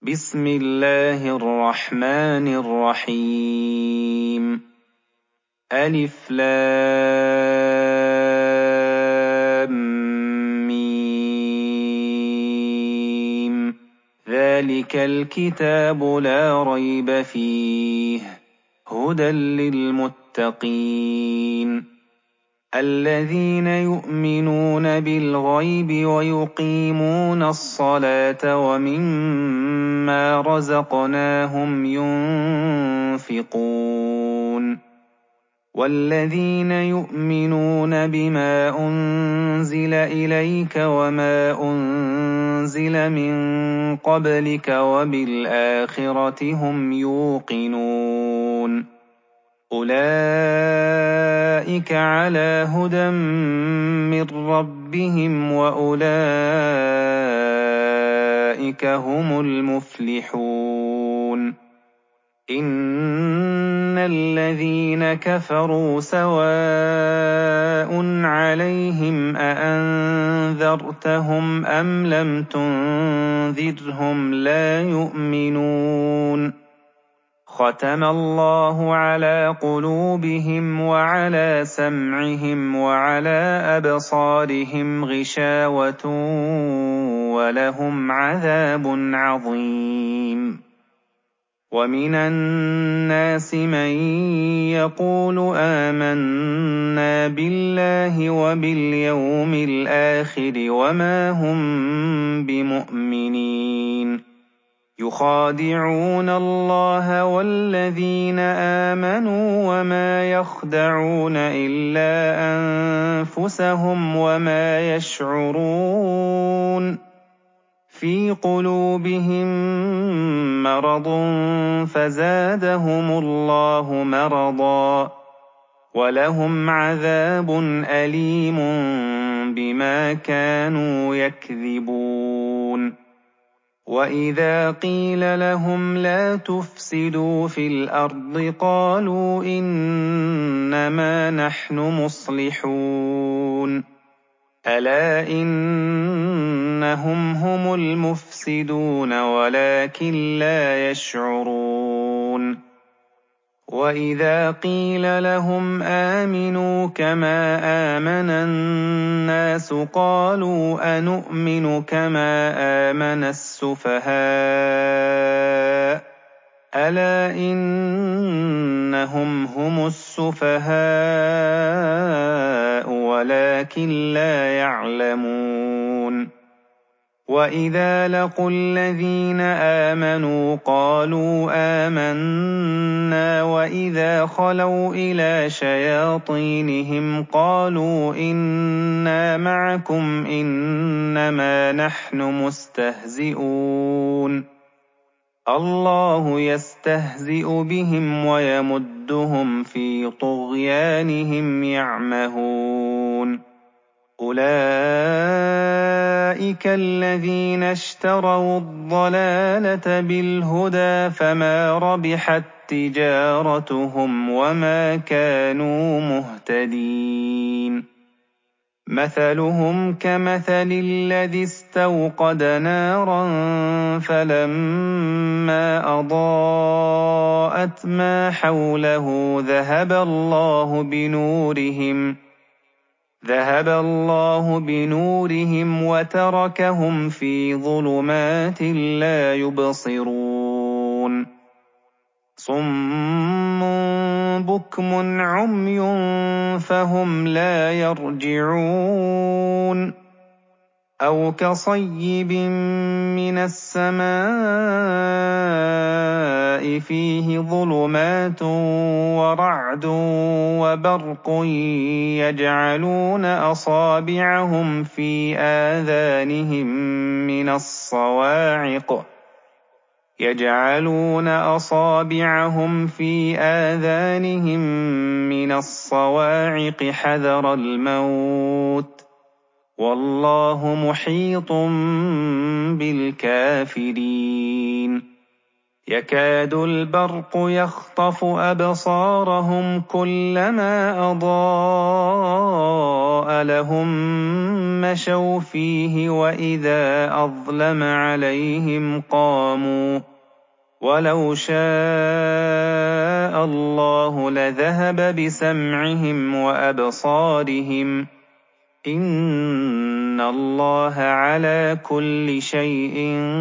بسم الله الرحمن الرحيم ألف لام ميم ذلك الكتاب لا ريب فيه هدى للمتقين الذين يؤمنون بالغيب ويقيمون الصلاة ومما رزقناهم ينفقون والذين يؤمنون بما أنزل إليك وما أنزل من قبلك وبالآخرة هم يوقنون أولئك على هدى من ربهم وأولئك هم المفلحون إن الذين كفروا سواء عليهم أأنذرتهم أم لم تنذرهم لا يؤمنون ختم الله على قلوبهم وعلى سمعهم وعلى أبصارهم غشاوة ولهم عذاب عظيم ومن الناس من يقول آمنا بالله وباليوم الآخر وما هم بمؤمنين يخادعون الله والذين آمنوا وما يخدعون إلا أنفسهم وما يشعرون في قلوبهم مرض فزادهم الله مرضا ولهم عذاب أليم بما كانوا يكذبون وإذا قيل لهم لا تفسدوا في الأرض قالوا إنما نحن مصلحون ألا إنهم هم المفسدون ولكن لا يشعرون وإذا قيل لهم آمنوا كما آمن الناس قالوا أنؤمن كما آمن السفهاء ألا إنهم هم السفهاء ولكن لا يعلمون وإذا لقوا الذين آمنوا قالوا آمنا وإذا خلوا إلى شياطينهم قالوا إنا معكم إنما نحن مستهزئون الله يستهزئ بهم ويمدهم في طغيانهم يعمهون أولئك الذين اشتروا الضلالة بالهدى فما ربحت تجارتهم وما كانوا مهتدين مثلهم كمثل الذي استوقد نارا فلما أضاءت ما حوله ذهب الله بنورهم وتركهم في ظلمات لا يبصرون صم بكم عمي فهم لا يرجعون أو كصيب من السماء فيه ظلمات ورعد وبرق يجعلون أصابعهم في آذانهم من الصواعق حذر الموت والله محيط بالكافرين يكاد البرق يخطف أبصارهم كلما أضاء لهم مشوا فيه وإذا أظلم عليهم قاموا ولو شاء الله لذهب بسمعهم وأبصارهم إن الله على كل شيء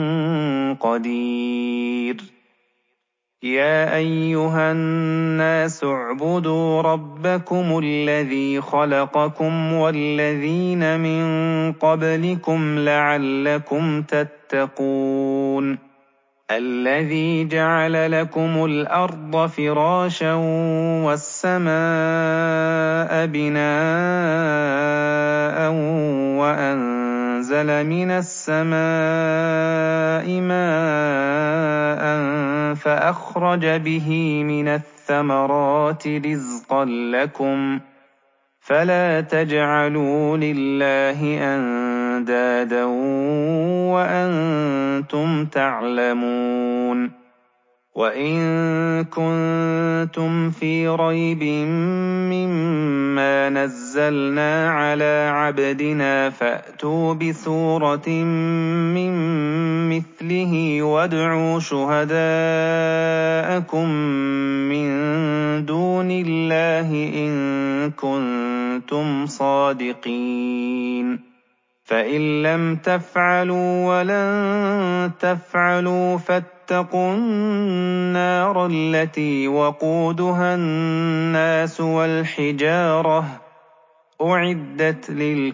قدير يا أيها الناس اعبدوا ربكم الذي خلقكم والذين من قبلكم لعلكم تتقون الذي جعل لكم الأرض فراشا والسماء بناء وأنزل من السماء ماء فأخرج به من الثمرات رزقا لكم فلا تجعلوا لله أندادا وأنتم تعلمون وإن كنتم في ريب مما نزلنا على عبدنا فأتوا بسورة من مثله وادعوا شهداءكم من دون الله إن كنتم صادقين فإن لم تفعلوا ولن تفعلوا فاتقوا النار التي وقودها الناس والحجارة أعدت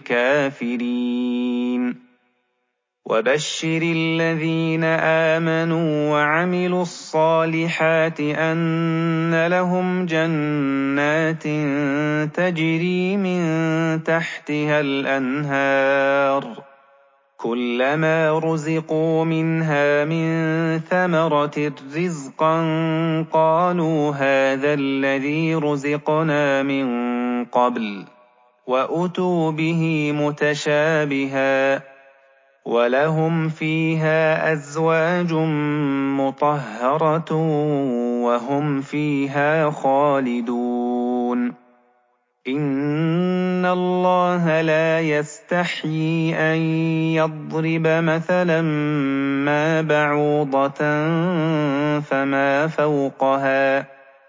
للكافرين وبشر الذين آمنوا وعملوا الصالحات أن لهم جنات تجري من تحتها الأنهار كلما رزقوا منها من ثمرة رزقا قالوا هذا الذي رزقنا من قبل وأتوا به متشابها ولهم فيها أزواج مطهرة وهم فيها خالدون إن الله لا يستحيي أن يضرب مثلا ما بعوضة فما فوقها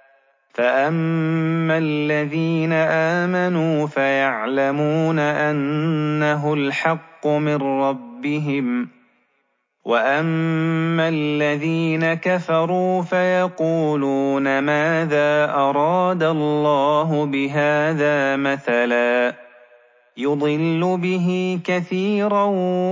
فأما الذين آمنوا فيعلمون أنه الحق من ربهم وأما الذين كفروا فيقولون ماذا أراد الله بهذا مثلا يضل به كثيرا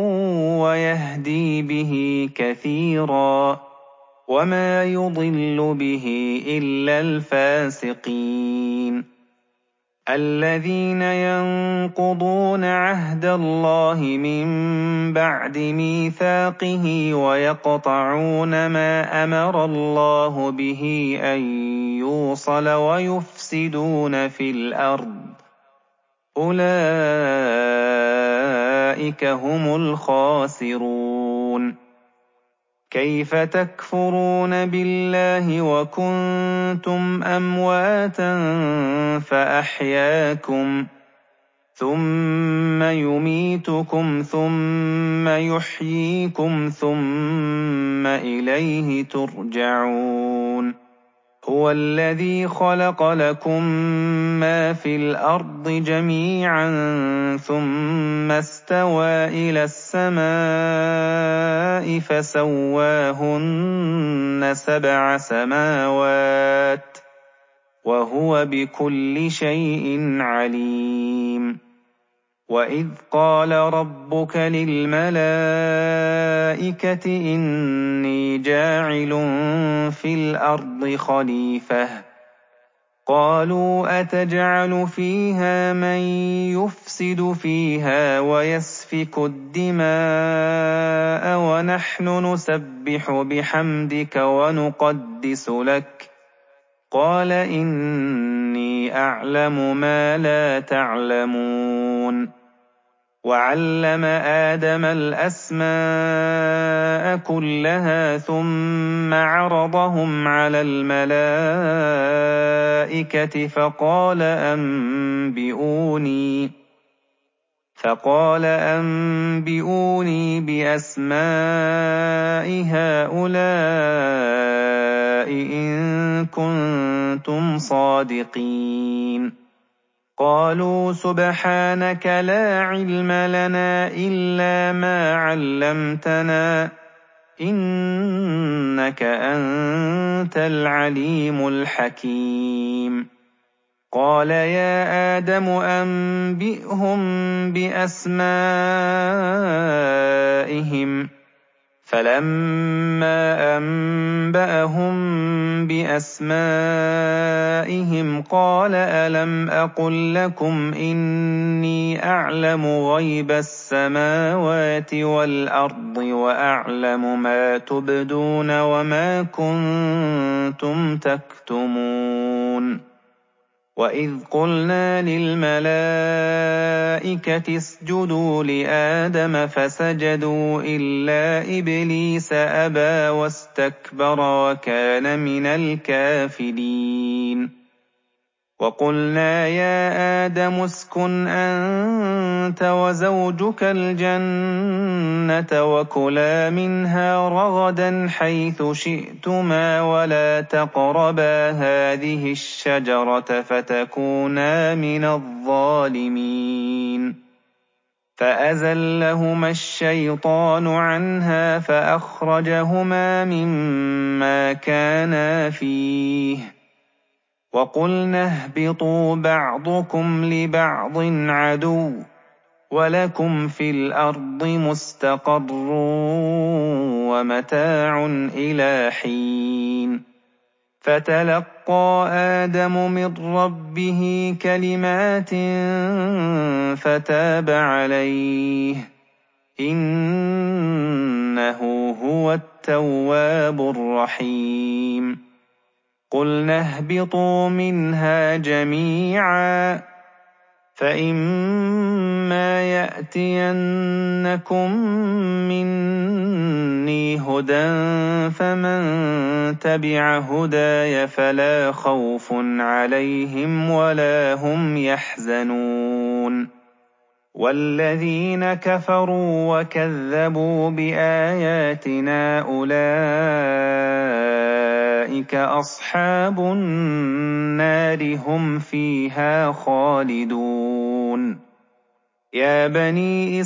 ويهدي به كثيرا وما يضل به إلا الفاسقين الذين ينقضون عهد الله من بعد ميثاقه ويقطعون ما أمر الله به أن يوصل ويفسدون في الأرض أولئك هم الخاسرون كيف تكفرون بالله وكنتم أمواتا فأحياكم ثم يميتكم ثم يحييكم ثم إليه ترجعون هو الذي خلق لكم ما في الأرض جميعا ثم استوى إلى السماء فسواهن 7 سماوات وهو بكل شيء عليم وإذ قال ربك للملائكة إني جاعل في الأرض خليفة قالوا أتجعل فيها من يفسد فيها ويسفك الدماء ونحن نسبح بحمدك ونقدس لك قال إني أعلم ما لا تعلمون وعلم آدم الأسماء كلها ثم عرضهم على الملائكة فقال أنبئوني بأسماء هؤلاء إن كنتم صادقين. قالوا سبحانك لا علم لنا إلا ما علمتنا إنك أنت العليم الحكيم. قال يا آدم أنبئهم بأسمائهم فلما أنبأهم بأسمائهم قال ألم أقل لكم إني أعلم غيب السماوات والأرض وأعلم ما تبدون وما كنتم تكتمون. وإذ قلنا للملائكة اسجدوا لآدم فسجدوا إلا إبليس أبى واستكبر وكان من الكافرين. وقلنا يا آدم اسكن أنت وزوجك الجنة وكلا منها رغدا حيث شئتما ولا تقربا هذه الشجرة فتكونا من الظالمين. فأزلهما الشيطان عنها فأخرجهما مما كانا فيه وقلنا اهبطوا بعضكم لبعض عدو ولكم في الأرض مستقر ومتاع إلى حين. فتلقى آدم من ربه كلمات فتاب عليه إنه هو التواب الرحيم. قلنا اهبطوا منها جميعا فإما يأتينكم مني هدى فمن تبع هداي فلا خوف عليهم ولا هم يحزنون. والذين كفروا وكذبوا بآياتنا أولئك أصحاب النار هم فيها خالدون. يا بني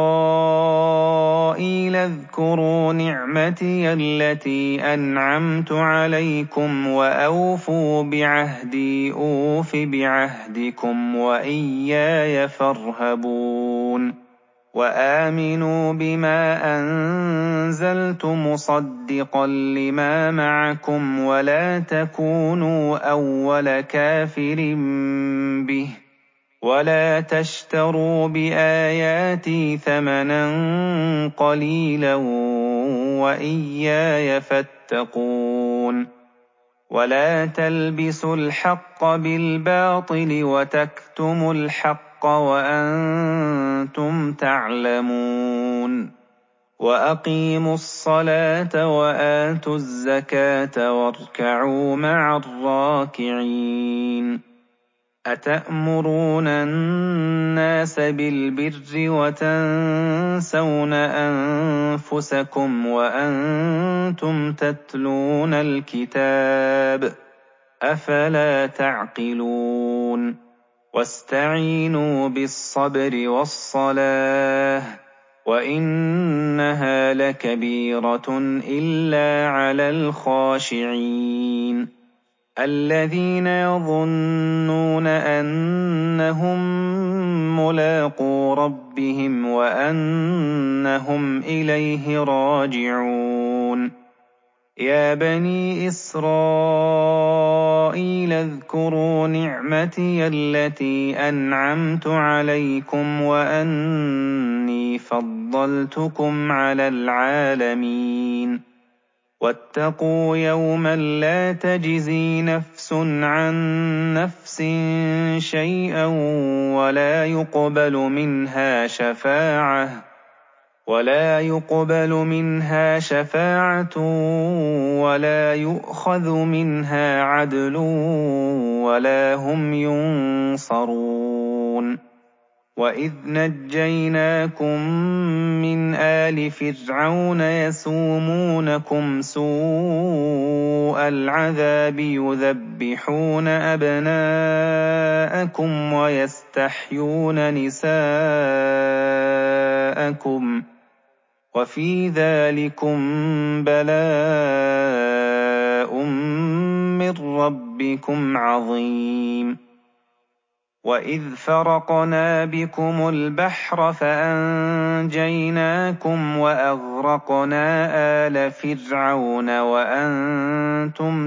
إسرائيل اذكروا نعمتي التي أنعمت عليكم وأوفوا بعهدي أوف بعهدكم وإياي فارهبون. وآمنوا بما أنزلت مصدقا لما معكم ولا تكونوا أول كافر به ولا تشتروا بآياتي ثمنا قليلا وإياي فاتقون. ولا تلبسوا الحق بالباطل وتكتموا الحق وأنتم تعلمون. وأقيموا الصلاة وآتوا الزكاة واركعوا مع الراكعين. أتأمرون الناس بالبر وتنسون أنفسكم وأنتم تتلون الكتاب أفلا تعقلون. واستعينوا بالصبر والصلاة وإنها لكبيرة إلا على الخاشعين الذين يظنون أنهم ملاقو ربهم وأنهم إليه راجعون. يا بني إسرائيل اذكروا نعمتي التي أنعمت عليكم وأني فضلتكم على العالمين. واتقوا يوما لا تجزي نفس عن نفس شيئا ولا يقبل منها شفاعة ولا يؤخذ منها عدل ولا هم ينصرون. وإذ نجيناكم من آل فرعون يسومونكم سوء العذاب يذبحون أبناءكم ويستحيون نساءكم وفي ذلكم بلاء من ربكم عظيم. وإذ فرقنا بكم البحر فأنجيناكم وأغرقنا آل فرعون وأنتم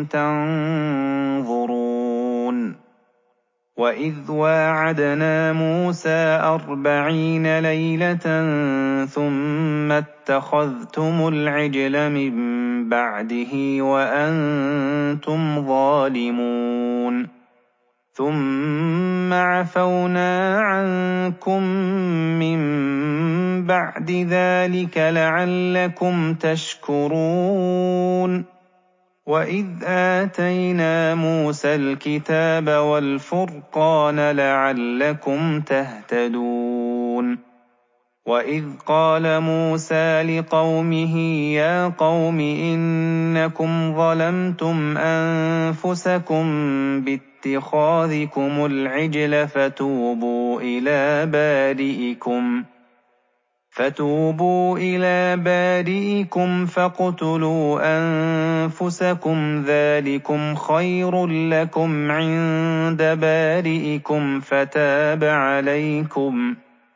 تنظرون. وإذ واعدنا موسى 40 ليلة ثم اتخذتم العجل من بعده وأنتم ظالمون. ثم عفونا عنكم من بعد ذلك لعلكم تشكرون. وإذ آتينا موسى الكتاب والفرقان لعلكم تهتدون. وإذ قال موسى لقومه يا قوم إنكم ظلمتم أنفسكم باتخاذكم العجل فتوبوا إلى بارئكم فاقتلوا أنفسكم ذلكم خير لكم عند بارئكم فتاب عليكم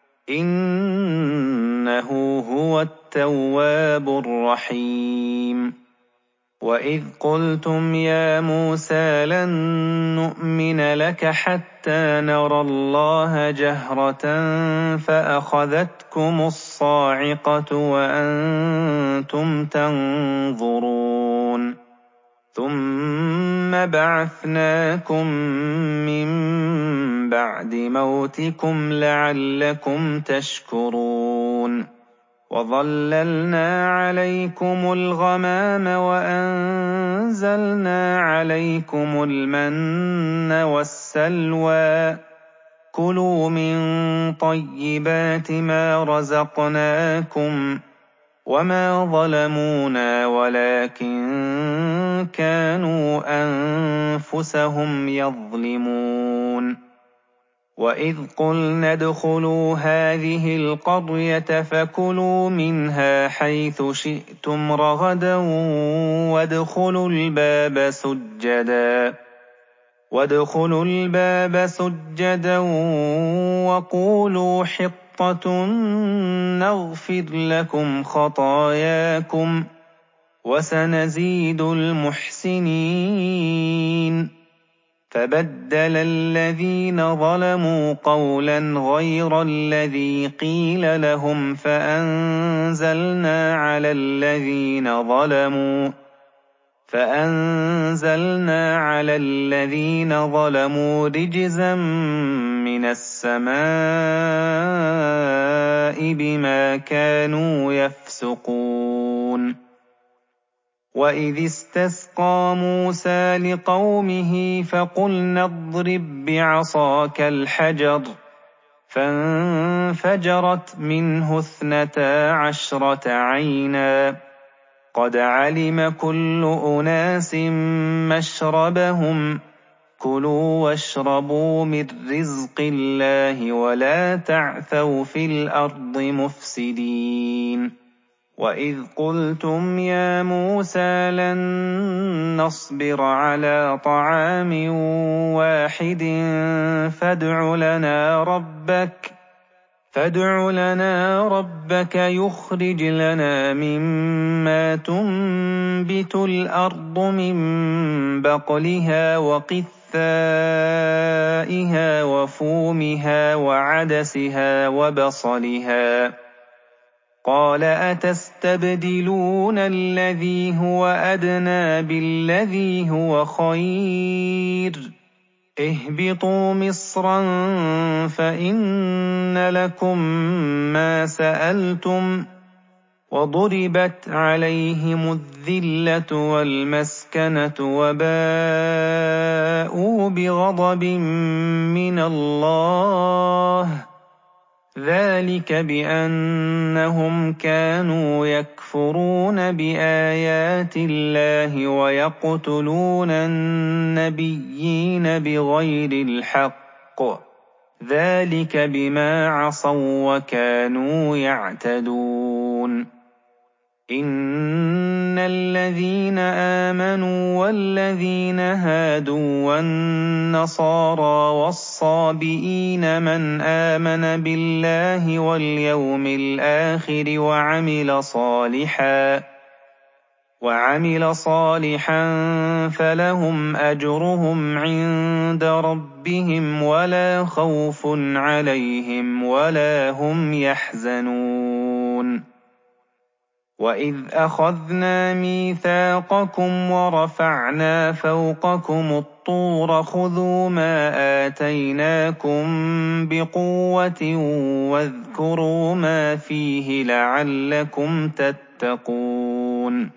إنه هو التواب الرحيم. وإذ قلتم يا موسى لن نؤمن لك حتى نرى الله جهرة فأخذتكم الصاعقة وأنتم تنظرون. ثم بعثناكم من بعد موتكم لعلكم تشكرون. وظللنا عليكم الغمام وأنزلنا عليكم المن والسلوى كلوا من طيبات ما رزقناكم وما ظلمونا ولكن كانوا أنفسهم يظلمون. وإذ قلنا ادخلوا هذه القرية فكلوا منها حيث شئتم رغدا وادخلوا الباب سجدا وقولوا حطة نغفر لكم خطاياكم وسنزيد المحسنين. فبدل الذين ظلموا قولا غير الذي قيل لهم فأنزلنا على الذين ظلموا رجزا من السماء بما كانوا يفسقون. وإذ استسقى موسى لقومه فقلنا اضرب بعصاك الحجر فانفجرت منه 12 عينا قد علم كل أناس مشربهم كلوا واشربوا من رزق الله ولا تعثوا في الأرض مفسدين. وإذ قلتم يا موسى لن نصبر على طعام واحد فادع لنا ربك يخرج لنا مما تنبت الأرض من بقلها وقثائها وفومها وعدسها وبصلها قَالَ أَتَسْتَبْدِلُونَ الَّذِي هُوَ أَدْنَىٰ بِالَّذِي هُوَ خَيْرٌ ۚ اهْبِطُوا مِصْرًا فَإِنَّ لَكُم مَّا سَأَلْتُمْ ۖ وَضُرِبَتْ عَلَيْهِمُ الذِّلَّةُ وَالْمَسْكَنَةُ وَبَاءُوا بِغَضَبٍ مِّنَ اللَّهِ ۗ ذَٰلِكَ بِأَنَّهُمْ كَانُوا يَكْفُرُونَ بِآيَاتِ اللَّهِ وَيَقْتُلُونَ النَّبِيِّينَ بِغَيْرِ الْحَقِّ ۗ ذَٰلِكَ بِمَا عَصَوا وَّكَانُوا يَعْتَدُونَ. إِنَّ الَّذِينَ آمَنُوا وَالَّذِينَ هَادُوا وَالنَّصَارَىٰ وَالصَّابِئِينَ مَنْ آمَنَ بِاللَّهِ وَالْيَوْمِ الْآخِرِ وَعَمِلَ صَالِحًا فَلَهُمْ أَجْرُهُمْ عِندَ رَبِّهِمْ وَلَا خَوْفٌ عَلَيْهِمْ وَلَا هُمْ يَحْزَنُونَ. وَإِذْ أَخَذْنَا مِيثَاقَكُمْ وَرَفَعْنَا فَوْقَكُمُ الطُّورَ خُذُوا مَا آتَيْنَاكُم بِقُوَّةٍ وَاذْكُرُوا مَا فِيهِ لَعَلَّكُمْ تَتَّقُونَ.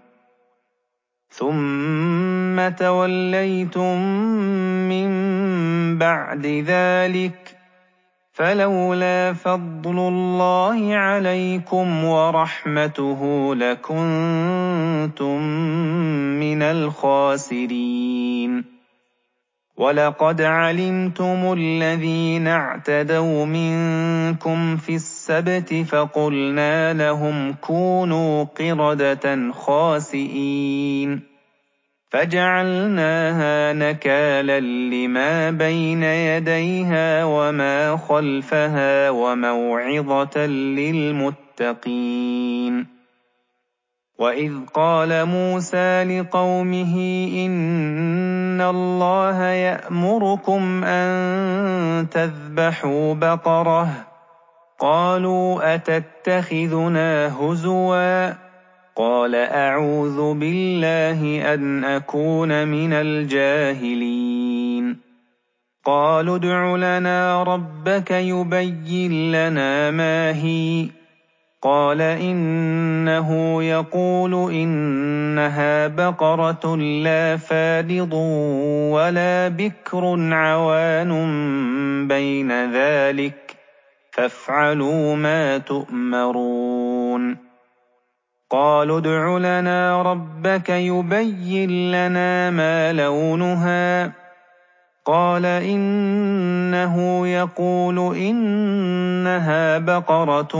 ثُمَّ تَوَلَّيْتُم مِّن بَعْدِ ذَٰلِكَ فَلَوْلَا فَضْلُ اللَّهِ عَلَيْكُمْ وَرَحْمَتُهُ لَكُنتُم مِّنَ الْخَاسِرِينَ. وَلَقَدْ عَلِمْتُمُ الَّذِينَ اعْتَدَوْا مِنكُمْ فِي السَّبْتِ فَقُلْنَا لَهُمْ كُونُوا قِرَدَةً خَاسِئِينَ فَجَعَلْنَاهَا نَكَالًا لِّمَا بَيْنَ يَدَيْهَا وَمَا خَلْفَهَا وَمَوْعِظَةً لِّلْمُتَّقِينَ. وَإِذْ قَالَ مُوسَىٰ لِقَوْمِهِ إِنَّ اللَّهَ يَأْمُرُكُمْ أَن تَذْبَحُوا بَقَرَةً ۖ قَالُوا أَتَتَّخِذُنَا هُزُوًا ۖ قَالَ أَعُوذُ بِاللَّهِ أَنْ أَكُونَ مِنَ الْجَاهِلِينَ. قَالُوا ادْعُ لَنَا رَبَّكَ يُبَيِّن لَّنَا مَا هِيَ ۚ قَالَ إِنَّهُ يَقُولُ إِنَّهَا بَقَرَةٌ لَّا فَارِضٌ وَلَا بِكْرٌ عَوَانٌ بَيْنَ ذَٰلِكَ فَافْعَلُوا مَا تُؤْمَرُونَ. قَالُوا ادْعُ لَنَا رَبَّكَ يُبَيِّن لَّنَا مَا لَوْنُهَا ۚ قَالَ إِنَّهُ يَقُولُ إِنَّهَا بَقَرَةٌ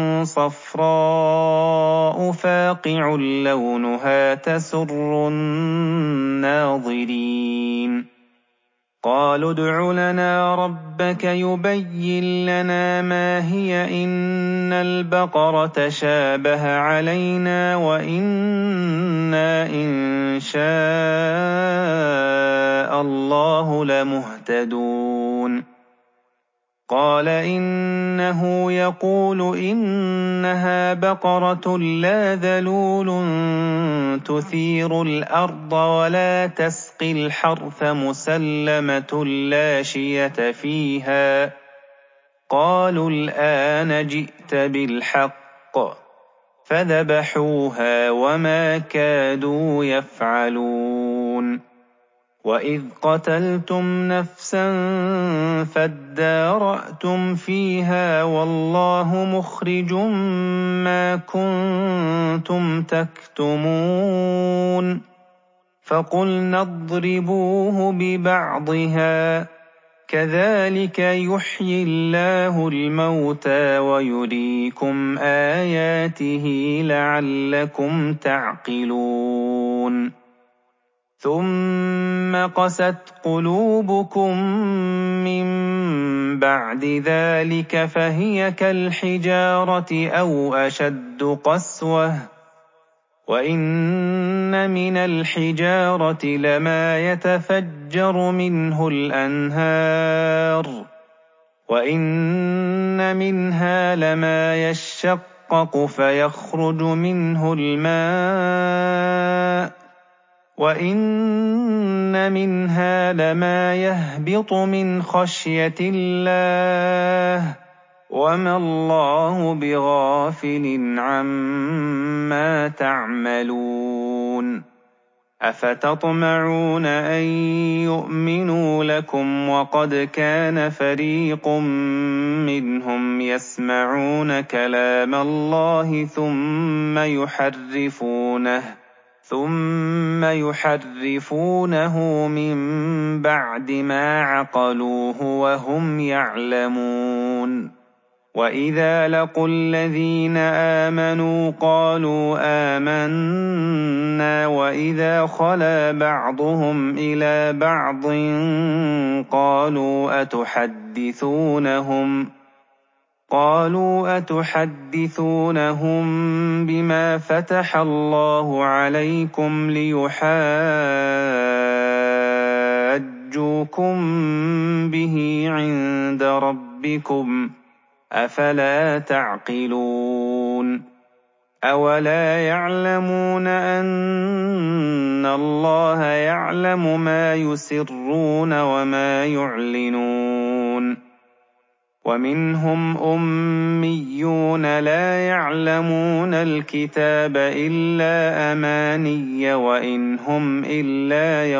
صَفْرَاءُ فَاقِعٌ لَّوْنُهَا تَسُرُّ النَّاظِرِينَ. قَالُوا ادْعُ لَنَا رَبَّكَ يُبَيِّن لَّنَا مَا هِيَ إِنَّ الْبَقَرَ تَشَابَهَ عَلَيْنَا وَإِنَّا إِن شَاءَ اللَّهُ لَمُهْتَدُونَ. قَالَ إِنَّهُ يَقُولُ إِنَّهَا بَقَرَةٌ لَّا ذَلُولٌ تُثِيرُ الْأَرْضَ وَلَا تَسْقِي الْحَرْثَ مُسَلَّمَةٌ لَّا شِيَةَ فِيهَا. قَالُوا الْآنَ جِئْتَ بِالْحَقِّ ۚ فَذَبَحُوهَا وَمَا كَادُوا يَفْعَلُونَ. وَإِذْ قَتَلْتُمْ نَفْسًا فَادَّارَأْتُمْ فِيهَا وَاللَّهُ مُخْرِجٌ مَّا كُنتُمْ تَكْتُمُونَ. فَقُلْنَا اضْرِبُوهُ بِبَعْضِهَا ۚ كَذَٰلِكَ يُحْيِي اللَّهُ الْمَوْتَىٰ وَيُرِيكُمْ آيَاتِهِ لَعَلَّكُمْ تَعْقِلُونَ. ثُمَّ قَسَتْ قُلُوبُكُم مِّن بَعْدِ ذَٰلِكَ فَهِيَ كَالْحِجَارَةِ أَوْ أَشَدُّ قَسْوَةً ۚ وَإِنَّ مِنَ الْحِجَارَةِ لَمَا يَتَفَجَّرُ مِنْهُ الْأَنْهَارُ ۚ وَإِنَّ مِنْهَا لَمَا يَشَّقُّ تشقق فيخرج منه الماء وإن منها لما يهبط من خشية الله وما الله بغافل عما تعملون أفتطمعون أن يؤمنوا لكم وقد كان فريق منهم يسمعون كلام الله ثم يحرفونه من بعد ما عقلوه وهم يعلمون وإذا لقوا الذين آمنوا قالوا آمنا وإذا خلا بعضهم إلى بعض قالوا أتحدثونهم بما فتح الله عليكم ليحاجوكم به عند ربكم أفلا تعقلون أولا يعلمون أن الله يعلم ما يسرون وما يعلنون ومنهم أميون لا يعلمون الكتاب إلا أماني وإن هم إلا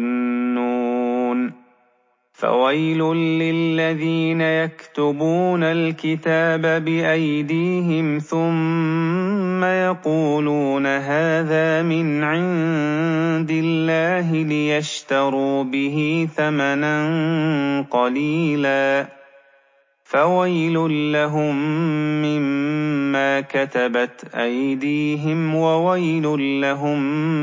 يظنون فويل للذين يكتبون الكتاب بأيديهم ثم يقولون هذا من عند الله ليشتروا به ثمنا قليلا فويل لهم مما كتبت أيديهم وويل لهم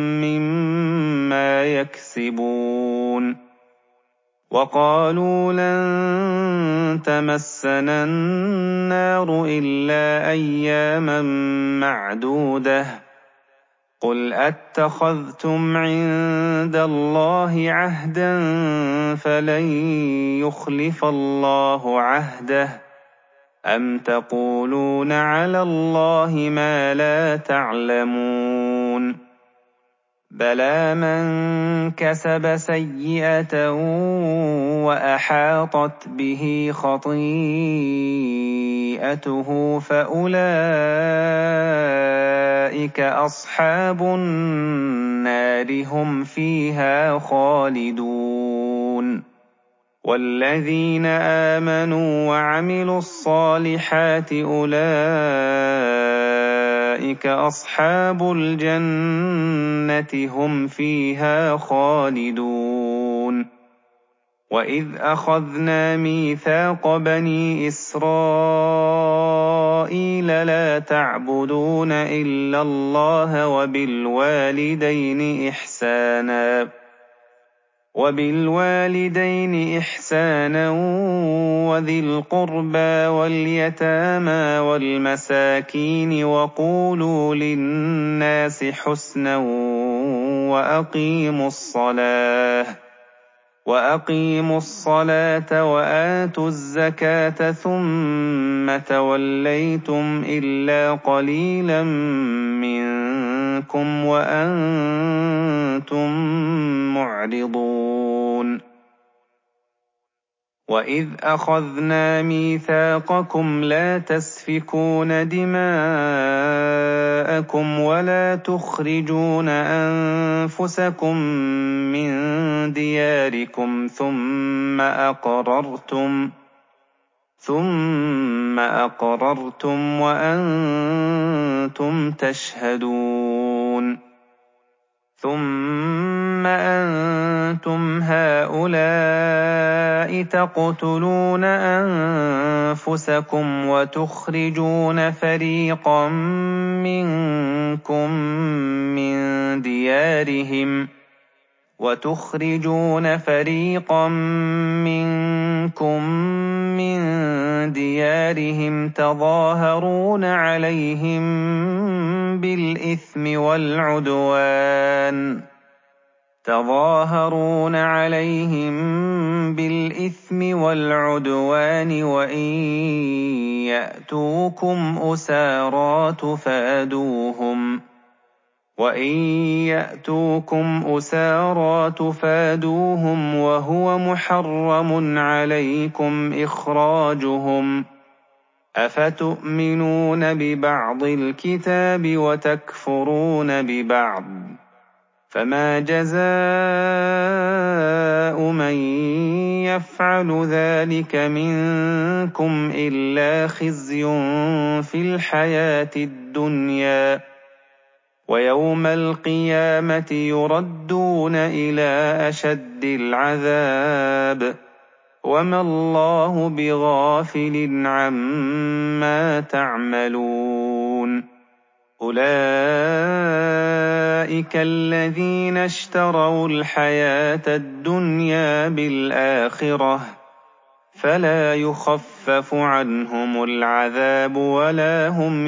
مما يكسبون وقالوا لن تمسنا النار إلا أياما معدودة قل أتخذتم عند الله عهدا فلن يخلف الله عهده أم تقولون على الله ما لا تعلمون بلى من كسب سيئة وأحاطت به خطيئته فأولئك أصحاب النار هم فيها خالدون والذين آمنوا وعملوا الصالحات أولئك أصحاب الجنة هم فيها خالدون وإذ أخذنا ميثاق بني إسرائيل لا تعبدون إلا الله وبالوالدين إحسانا وذي القربى واليتامى والمساكين وقولوا للناس حسنا وأقيموا الصلاة وآتوا الزكاة ثم توليتم إلا قليلا منكم وأنتم معرضون وإذ أخذنا ميثاقكم لا تسفكون دماءكم ولا تخرجون أنفسكم من دياركم ثم أقررتم وأنتم تشهدون ثم أنتم هؤلاء تقتلون أنفسكم وتخرجون فريقا منكم من ديارهم تظاهرون عليهم بالإثم والعدوان تَظَاهَرُونَ عَلَيْهِم بِالْإِثْمِ وَالْعُدْوَانِ وَإِن يَأْتُوكُمْ أُسَارَىٰ تُفَادُوهُمْ وَهُوَ مُحَرَّمٌ عَلَيْكُمْ إِخْرَاجُهُمْ ۚ أَفَتُؤْمِنُونَ بِبَعْضِ الْكِتَابِ وَتَكْفُرُونَ بِبَعْضٍ ۚ فَمَا جَزَاءُ مَن يَفْعَلُ ذَٰلِكَ مِنكُمْ إِلَّا خِزْيٌ فِي الْحَيَاةِ الدُّنْيَا ۖ وَيَوْمَ الْقِيَامَةِ يُرَدُّونَ إِلَىٰ أَشَدِّ الْعَذَابِ ۗ وَمَا اللَّهُ بِغَافِلٍ عَمَّا تَعْمَلُونَ أُولَٰئِكَ الَّذِينَ اشْتَرَوُا الْحَيَاةَ الدُّنْيَا بِالْآخِرَةِ ۖ فَلَا يُخَفَّفُ عَنْهُمُ الْعَذَابُ وَلَا هُمْ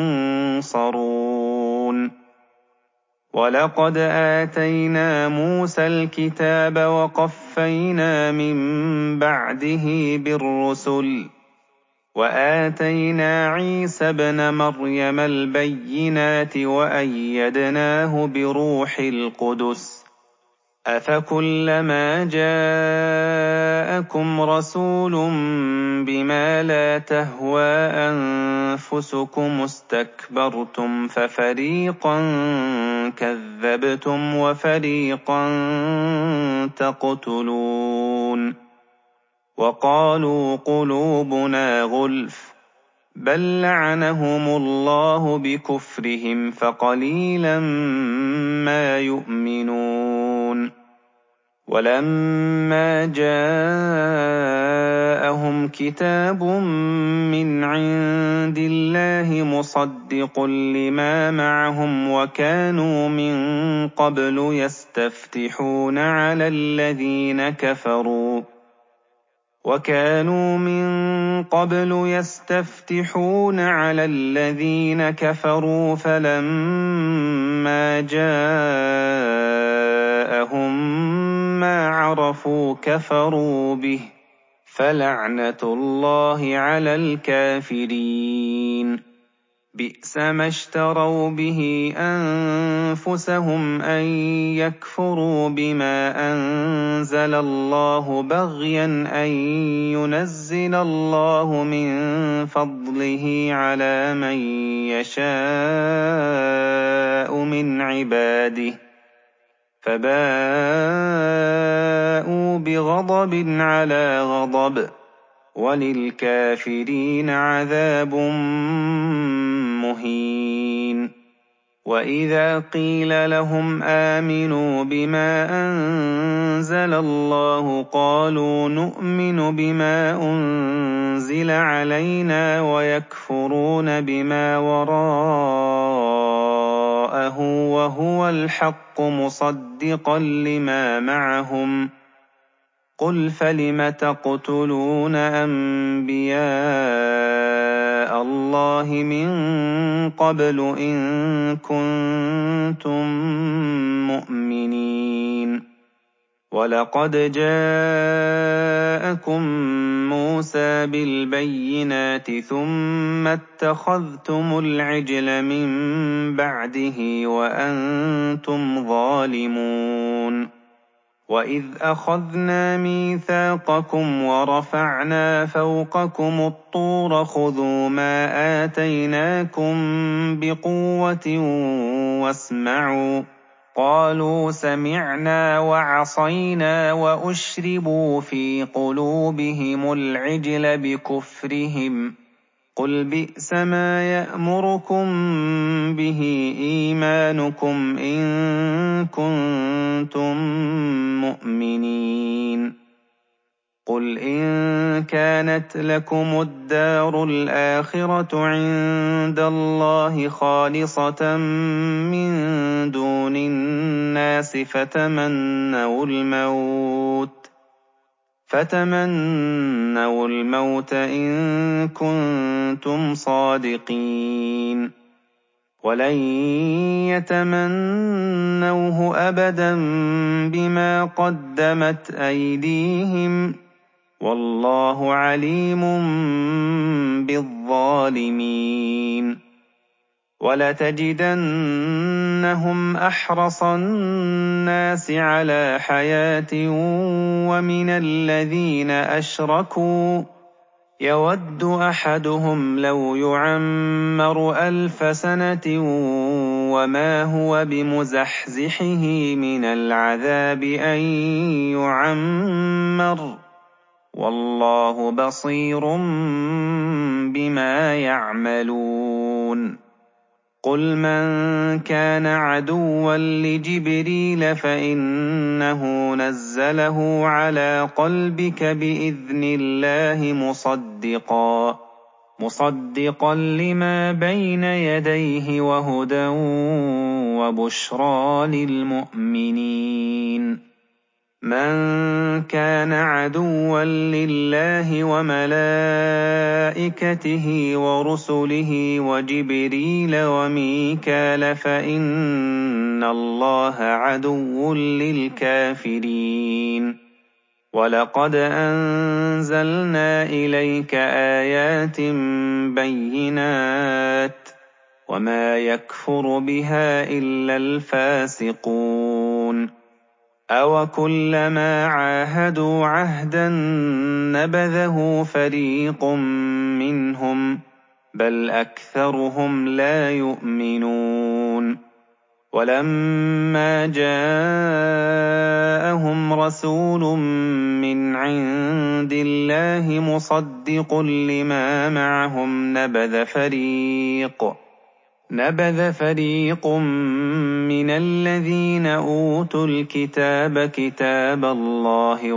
يُنصَرُونَ وَلَقَدْ آتَيْنَا مُوسَى الْكِتَابَ وَقَفَّيْنَا مِن بَعْدِهِ بِالرُّسُلِ ۖ وَآتَيْنَا عِيسَى ابْنَ مَرْيَمَ الْبَيِّنَاتِ وَأَيَّدْنَاهُ بِرُوحِ الْقُدُسِ ۗ أَفَكُلَّمَا جَاءَكُمْ رَسُولٌ بِمَا لَا تَهْوَىٰ أَنفُسُكُمُ اسْتَكْبَرْتُمْ فَفَرِيقًا كَذَّبْتُمْ وَفَرِيقًا تَقْتُلُونَ وَقَالُوا قُلُوبُنَا غُلْفٌ ۚ بَل لَّعَنَهُمُ اللَّهُ بِكُفْرِهِمْ فَقَلِيلًا مَّا يُؤْمِنُونَ وَلَمَّا جَاءَهُمْ كِتَابٌ مِّنْ عِندِ اللَّهِ مُصَدِّقٌ لِّمَا مَعَهُمْ وَكَانُوا مِن قَبْلُ يَسْتَفْتِحُونَ عَلَى الَّذِينَ كَفَرُوا فَلَمَّا جَاءَهُم مَّا عَرَفُوا كَفَرُوا بِهِ ۚ فَلَعْنَةُ اللَّهِ عَلَى الْكَافِرِينَ بِئْسَ مَا اشْتَرَوْا بِهِ أَنفُسَهُمْ أَن يَكْفُرُوا بِمَا أَنزَلَ اللَّهُ بَغْيًا أَن يُنَزِّلَ اللَّهُ مِن فَضْلِهِ عَلَىٰ مَن يَشَاءُ مِنْ عِبَادِهِ ۖ فَبَاءُوا بِغَضَبٍ عَلَىٰ غَضَبٍ ۚ وَلِلْكَافِرِينَ عَذَابٌ مُّهِينٌ وَإِذَا قِيلَ لَهُمْ آمِنُوا بِمَا أَنزَلَ اللَّهُ قَالُوا نُؤْمِنُ بِمَا أُنزِلَ عَلَيْنَا وَيَكْفُرُونَ بِمَا وَرَاءَهُ وَهُوَ الْحَقُّ مُصَدِّقًا لِّمَا مَعَهُمْ ۗ قُلْ فَلِمَ تَقْتُلُونَ أَنبِيَاءَ اللَّهِ مِن قَبْلُ إِن كُنتُم مُّؤْمِنِينَ وَلَقَدْ جَاءَكُم مُّوسَىٰ بِالْبَيِّنَاتِ ثُمَّ اتَّخَذْتُمُ الْعِجْلَ مِن بَعْدِهِ وَأَنتُمْ ظَالِمُونَ وَإِذْ أَخَذْنَا مِيثَاقَكُمْ وَرَفَعْنَا فَوْقَكُمُ الطُّورَ خُذُوا مَا آتَيْنَاكُم بِقُوَّةٍ وَاسْمَعُوا ۖ قَالُوا سَمِعْنَا وَعَصَيْنَا وَأُشْرِبُوا فِي قُلُوبِهِمُ الْعِجْلَ بِكُفْرِهِمْ ۚ قُلْ بِئْسَ مَا يَأْمُرُكُم بِهِ إِيمَانُكُمْ إِن كُنتُم مُّؤْمِنِينَ قُلْ إِن كَانَتْ لَكُمُ الدَّارُ الْآخِرَةُ عِندَ اللَّهِ خَالِصَةً مِّن دُونِ النَّاسِ فَتَمَنَّوُا الْمَوْتَ إِن كُنتُمْ صَادِقِينَ وَلَن يَتَمَنَّوْهُ أَبَدًا بِمَا قَدَّمَتْ أَيْدِيهِمْ ۗ وَاللَّهُ عَلِيمٌ بِالظَّالِمِينَ. وَلَتَجِدَنَّهُمْ أَحْرَصَ النَّاسِ عَلَىٰ حَيَاةٍ وَمِنَ الَّذِينَ أَشْرَكُوا يَوَدُّ أَحَدُهُمْ لَوْ يُعَمَّرُ 1000 سَنَةٍ وَمَا هُوَ بِمُزَحْزِحِهِ مِنَ الْعَذَابِ أَن يُعَمَّرَ ۗ وَاللَّهُ بَصِيرٌ بِمَا يَعْمَلُونَ. قُلْ مَن كَانَ عَدُوًّا لِّجِبْرِيلَ فَإِنَّهُ نَزَّلَهُ عَلَىٰ قَلْبِكَ بِإِذْنِ اللَّهِ مُصَدِّقًا لِّمَا بَيْنَ يَدَيْهِ وَهُدًى وَبُشْرَىٰ لِلْمُؤْمِنِينَ. مَن كَانَ عَدُوًّا لِّلَّهِ وَمَلَائِكَتِهِ وَرُسُلِهِ وَجِبْرِيلَ وَمِيكَالَ فَإِنَّ اللَّهَ عَدُوٌّ لِّلْكَافِرِينَ. وَلَقَدْ أَنزَلْنَا إِلَيْكَ آيَاتٍ بَيِّنَاتٍ وَمَا يَكْفُرُ بِهَا إِلَّا الْفَاسِقُونَ. أَوَكُلَّمَا عَاهَدُوا عَهْدًا نَّبَذَهُ فَرِيقٌ مِّنْهُم ۚ بَلْ أَكْثَرُهُمْ لَا يُؤْمِنُونَ. وَلَمَّا جَاءَهُمْ رَسُولٌ مِّنْ عِندِ اللَّهِ مُصَدِّقٌ لِّمَا مَعَهُمْ نَبَذَ فَرِيقٌ مِّنَ الَّذِينَ أُوتُوا الْكِتَابَ كِتَابَ اللَّهِ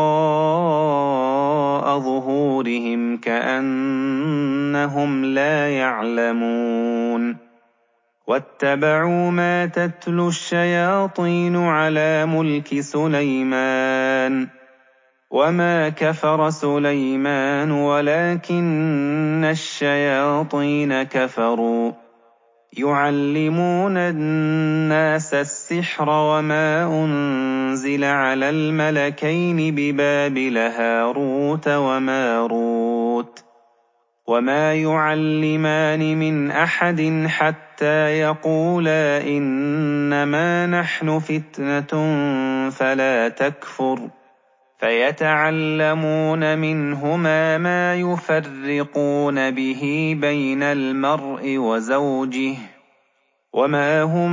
وَرَاءَ ظُهُورِهِمْ كَأَنَّهُمْ لَا يَعْلَمُونَ. وَاتَّبَعُوا مَا تَتْلُو الشَّيَاطِينُ عَلَىٰ مُلْكِ سُلَيْمَانَ ۖ وَمَا كَفَرَ سُلَيْمَانُ وَلَٰكِنَّ الشَّيَاطِينَ كَفَرُوا يُعَلِّمُونَ النَّاسَ السِّحْرَ وَمَا أُنزِلَ عَلَى الْمَلَكَيْنِ بِبَابِلَ هَارُوتَ وَمَارُوتَ وَمَا يُعَلِّمَانِ مِنْ أَحَدٍ حَتَّىٰ يَقُولَا إِنَّمَا نَحْنُ فِتْنَةٌ فَلَا تَكْفُرْ فَيَتَعَلَّمُونَ مِنْهُمَا مَا يُفَرِّقُونَ بِهِ بَيْنَ الْمَرْءِ وَزَوْجِهِ ۚ وَمَا هُم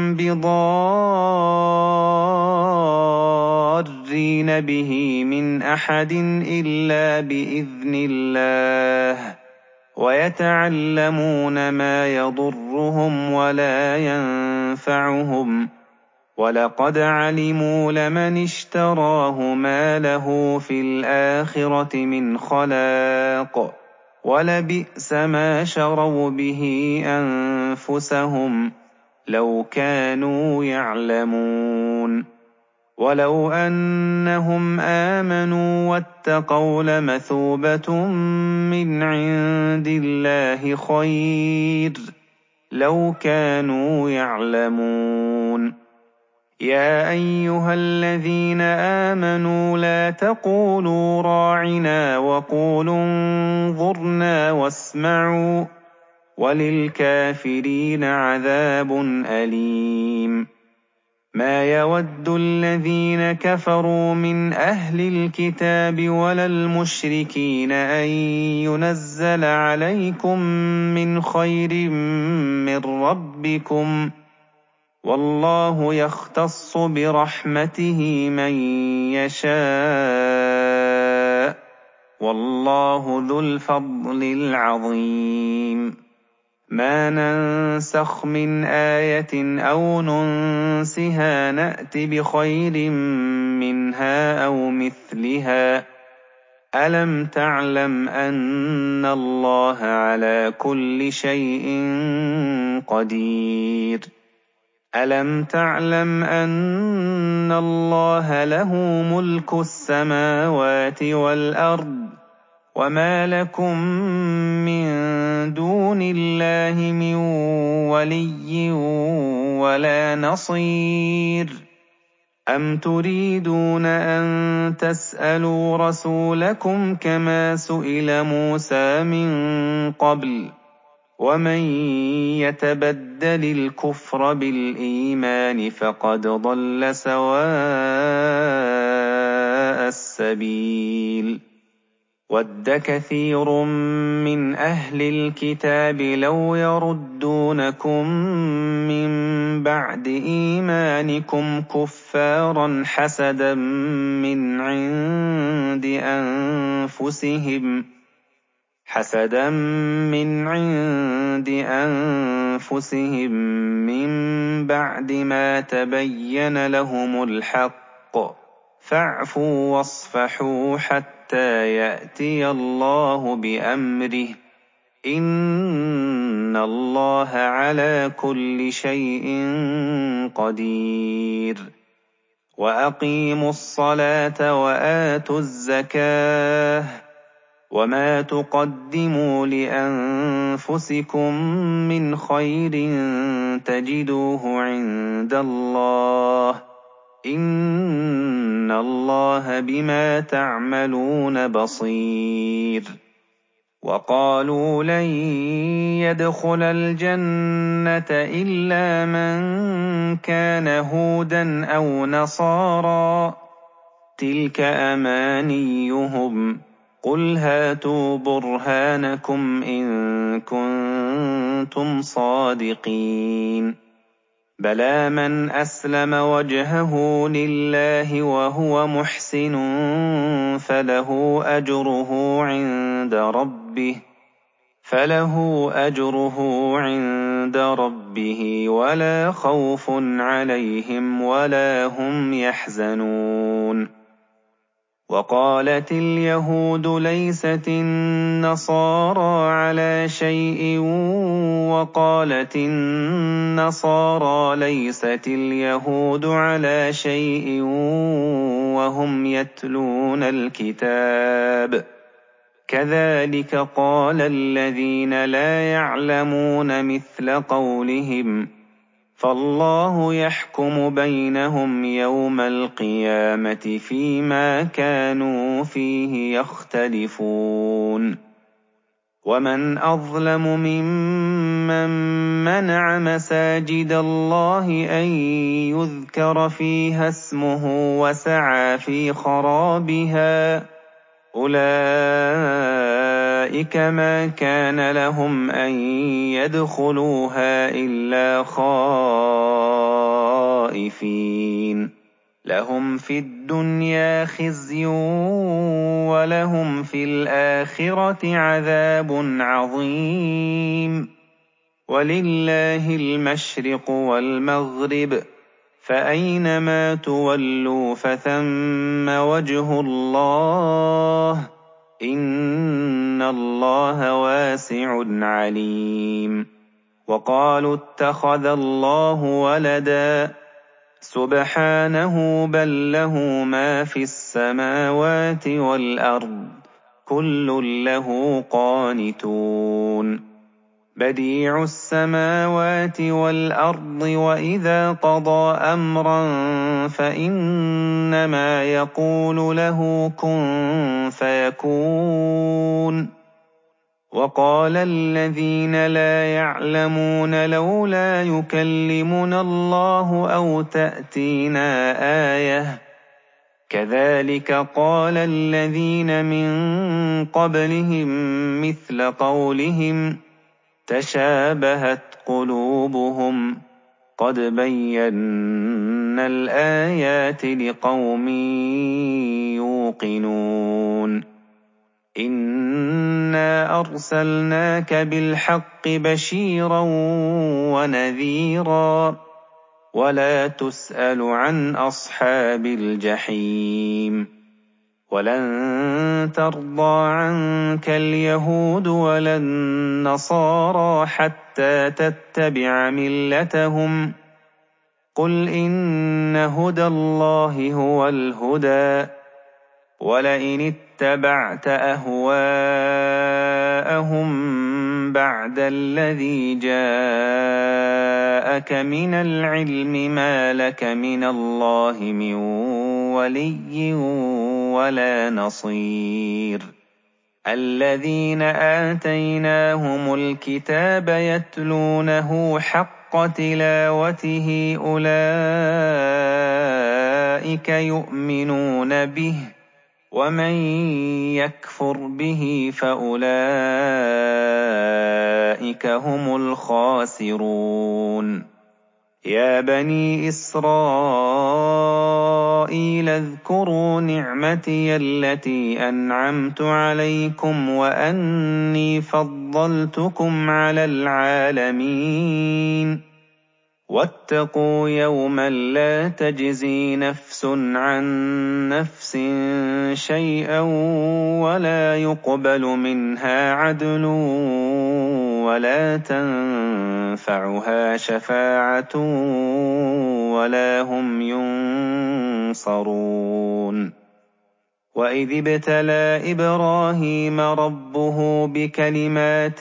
بِضَارِّينَ بِهِ مِنْ أَحَدٍ إِلَّا بِإِذْنِ اللَّهِ ۚ وَيَتَعَلَّمُونَ مَا يَضُرُّهُمْ وَلَا يَنفَعُهُمْ ۚ وَلَقَدْ عَلِمُوا لَمَنِ اشْتَرَاهُ مَا لَهُ فِي الْآخِرَةِ مِنْ خَلَاقٍ ۚ وَلَبِئْسَ مَا شَرَوْا بِهِ أَنفُسَهُمْ لَوْ كَانُوا يَعْلَمُونَ. وَلَوْ أَنَّهُمْ آمَنُوا وَاتَّقَوْا لَمَثُوبَةٌ مِّنْ عِندِ اللَّهِ خَيْرٌ ۖ لَوْ كَانُوا يَعْلَمُونَ. يَا أَيُّهَا الَّذِينَ آمَنُوا لَا تَقُولُوا رَاعِنَا وَقُولُوا انظُرْنَا وَاسْمَعُوا ۗ وَلِلْكَافِرِينَ عَذَابٌ أَلِيمٌ. مَا يَوَدُّ الَّذِينَ كَفَرُوا مِنْ أَهْلِ الْكِتَابِ وَلَا الْمُشْرِكِينَ أَن يُنَزَّلَ عَلَيْكُم مِّنْ خَيْرٍ مِّن رَّبِّكُمْ ۗ وَاللَّهُ يَخْتَصُّ بِرَحْمَتِهِ مَن يَشَاءُ ۗ وَاللَّهُ ذُو الْفَضْلِ الْعَظِيمِ. مَا نَنسَخْ مِنْ آيَةٍ أَوْ نُنسِهَا نَأْتِ بِخَيْرٍ مِّنْهَا أَوْ مِثْلِهَا ۗ أَلَمْ تَعْلَمْ أَنَّ اللَّهَ عَلَىٰ كُلِّ شَيْءٍ قَدِيرٌ أَلَمْ تَعْلَمْ أَنَّ اللَّهَ لَهُ مُلْكُ السَّمَاوَاتِ وَالْأَرْضِ وما لكم من دون الله من ولي ولا نصير أم تريدون أن تسألوا رسولكم كما سئل موسى من قبل ومن يتبدل الكفر بالإيمان فقد ضل سواء السبيل ود كثير من أهل الكتاب لو يردونكم من بعد إيمانكم كفارا حسدا من عند أنفسهم من بعد ما تبين لهم الحق فاعفوا واصفحوا حتى يأتي الله بأمره إن الله على كل شيء قدير وأقيموا الصلاة وآتوا الزكاة وما تقدموا لأنفسكم من خير تجدوه عند الله إن الله بما تعملون بصير وقالوا لن يدخل الجنة إلا من كان هودا أو نصارى تلك أمانيهم قل هاتوا برهانكم إن كنتم صادقين بلى من أسلم وجهه لله وهو محسن فله أجره عند ربه ولا خوف عليهم ولا هم يحزنون وقالت اليهود ليست النصارى على شيء وقالت النصارى ليست اليهود على شيء وهم يتلون الكتاب كذلك قال الذين لا يعلمون مثل قولهم فالله يحكم بينهم يوم القيامة فيما كانوا فيه يختلفون ومن أظلم ممن منع مساجد الله أن يذكر فيها اسمه وسعى في خرابها أولئك ما كان لهم أن يدخلوها إلا خائفين لهم في الدنيا خزي ولهم في الآخرة عذاب عظيم ولله المشرق والمغرب فأينما تولوا فثم وجه الله إن الله واسع عليم وقالوا اتخذ الله ولدا سبحانه بل له ما في السماوات والأرض كل له قانتون بديع السماوات والأرض وإذا قضى أمرا فإنما يقول له كن فيكون وقال الذين لا يعلمون لولا يكلمنا الله أو تأتينا آية كذلك قال الذين من قبلهم مثل قولهم تشابهت قلوبهم قد بينا الآيات لقوم يوقنون إنا أرسلناك بالحق بشيرا ونذيرا ولا تسأل عن أصحاب الجحيم ولن ترضى عنك اليهود ولا النصارى حتى تتبع ملتهم قل إن هدى الله هو الهدى وَلَئِنِ اتَّبَعْتَ أَهْوَاءَهُم بَعْدَ الَّذِي جَاءَكَ مِنَ الْعِلْمِ مَا لَكَ مِنَ اللَّهِ مِن وَلِيٍّ وَلَا نَصِيرٍ الَّذِينَ آتَيْنَاهُمُ الْكِتَابَ يَتْلُونَهُ حَقَّ تِلَاوَتِهِ أُولَئِكَ يُؤْمِنُونَ بِهِ وَمَن يَكْفُرْ بِهِ فَأُولَئِكَ هُمُ الْخَاسِرُونَ يَا بَنِي إِسْرَائِيلَ اذْكُرُوا نِعْمَتِيَ الَّتِي أَنْعَمْتُ عَلَيْكُمْ وَأَنِّي فَضَّلْتُكُمْ عَلَى الْعَالَمِينَ وَاتَّقُوا يَوْمًا لَّا تَجْزِي نَفْسٌ عَن نَّفْسٍ شَيْئًا وَلَا يُقْبَلُ مِنْهَا عَدْلٌ وَلَا تَنفَعُهَا شَفَاعَةٌ وَلَا هُمْ يُنصَرُونَ وَإِذِ ابْتَلَىٰ إِبْرَاهِيمَ رَبُّهُ بِكَلِمَاتٍ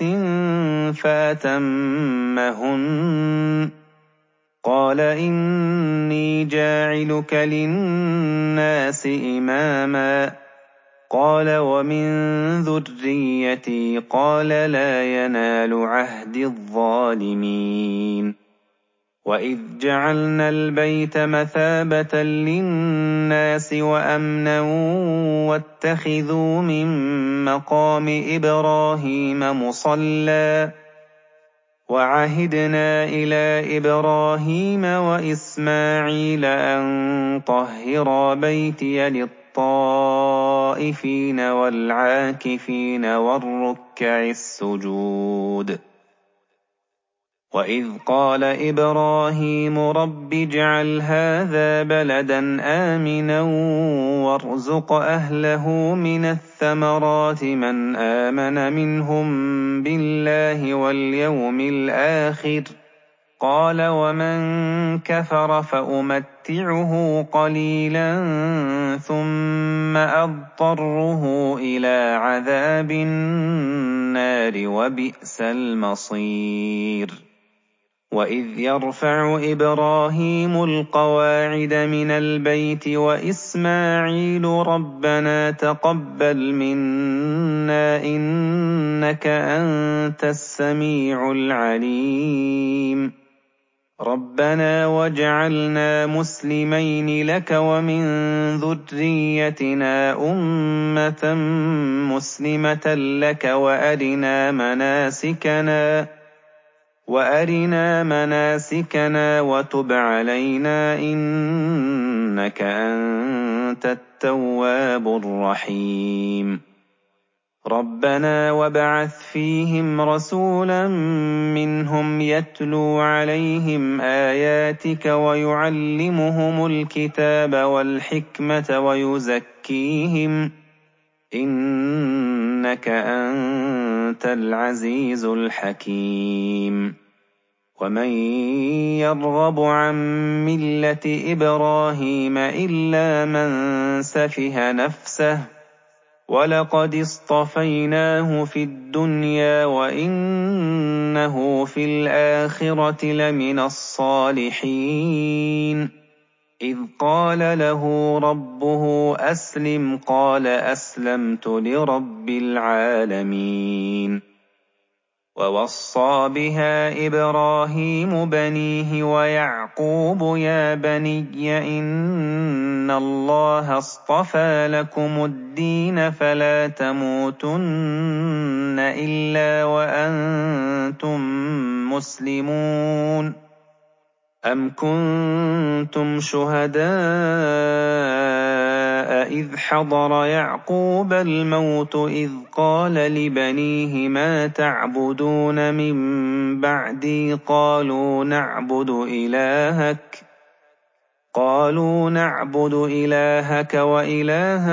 فَأَتَمَّهُنَّ قَالَ إِنِّي جَاعِلُكَ لِلنَّاسِ إِمَامًا قَالَ وَمِن ذُرِّيَّتِي قَالَ لَا يَنَالُ عَهْدِي الظَّالِمِينَ وَإِذْ جَعَلْنَا الْبَيْتَ مَثَابَةً لِّلنَّاسِ وَأَمْنًا وَاتَّخِذُوا مِن مَّقَامِ إِبْرَاهِيمَ مُصَلًّى وَعَهِدْنَا إِلَىٰ إِبْرَاهِيمَ وَإِسْمَاعِيلَ أَن طَهِّرَا بَيْتِيَ لِلطَّائِفِينَ وَالْعَاكِفِينَ وَالرُّكَّعِ السُّجُودِ وَإِذْ قَالَ إِبْرَاهِيمُ رَبِّ اجْعَلْ هَٰذَا بَلَدًا آمِنًا وَارْزُقْ أَهْلَهُ مِنَ الثَّمَرَاتِ مَنْ آمَنَ مِنْهُم بِاللَّهِ وَالْيَوْمِ الْآخِرِ قَالَ وَمَن كَفَرَ فَأُمَتِّعُهُ قَلِيلًا ثُمَّ أَضْطَرُّهُ إِلَىٰ عَذَابِ النَّارِ وَبِئْسَ الْمَصِيرُ وَإِذْ يَرْفَعُ إِبْرَاهِيمُ الْقَوَاعِدَ مِنَ الْبَيْتِ وَإِسْمَاعِيلُ رَبَّنَا تَقَبَّلْ مِنَّا إِنَّكَ أَنتَ السَّمِيعُ الْعَلِيمُ رَبَّنَا وَاجْعَلْنَا مُسْلِمَيْنِ لَكَ وَمِن ذُرِّيَّتِنَا أُمَّةً مُّسْلِمَةً لَّكَ وَأَرِنَا مَنَاسِكَنَا وَتُبْ عَلَيْنَا إِنَّكَ أَنتَ التَّوَّابُ الرَّحِيمُ رَبَّنَا وَابْعَثْ فِيهِمْ رَسُولًا مِّنْهُمْ يَتْلُو عَلَيْهِمْ آيَاتِكَ وَيُعَلِّمُهُمُ الْكِتَابَ وَالْحِكْمَةَ وَيُزَكِّيهِمْ إِنَّكَ أَنتَ الْعَزِيزُ الْحَكِيمُ وَمَن يَرْغَبُ عَن مِّلَّةِ إِبْرَاهِيمَ إِلَّا مَن سَفِهَ نَفْسَهُ وَلَقَدِ اصْطَفَيْنَاهُ فِي الدُّنْيَا وَإِنَّهُ فِي الْآخِرَةِ لَمِنَ الصَّالِحِينَ إِذْ قَالَ لَهُ رَبُّهُ أَسْلِمْ قَالَ أَسْلَمْتُ لِرَبِّ الْعَالَمِينَ وَوَصَّىٰ بِهَا إِبْرَاهِيمُ بَنِيهِ وَيَعْقُوبُ يَا بَنِيَّ إِنَّ اللَّهَ اصْطَفَىٰ لَكُمُ الدِّينَ فَلَا تَمُوتُنَّ إِلَّا وَأَنتُم مُّسْلِمُونَ أَمْ كُنتُمْ شُهَدَاءَ إِذْ حَضَرَ يَعْقُوبَ الْمَوْتُ إِذْ قَالَ لِبَنِيهِ مَا تَعْبُدُونَ مِن بَعْدِي قَالُوا نَعْبُدُ إِلَٰهَكَ وَإِلَٰهَ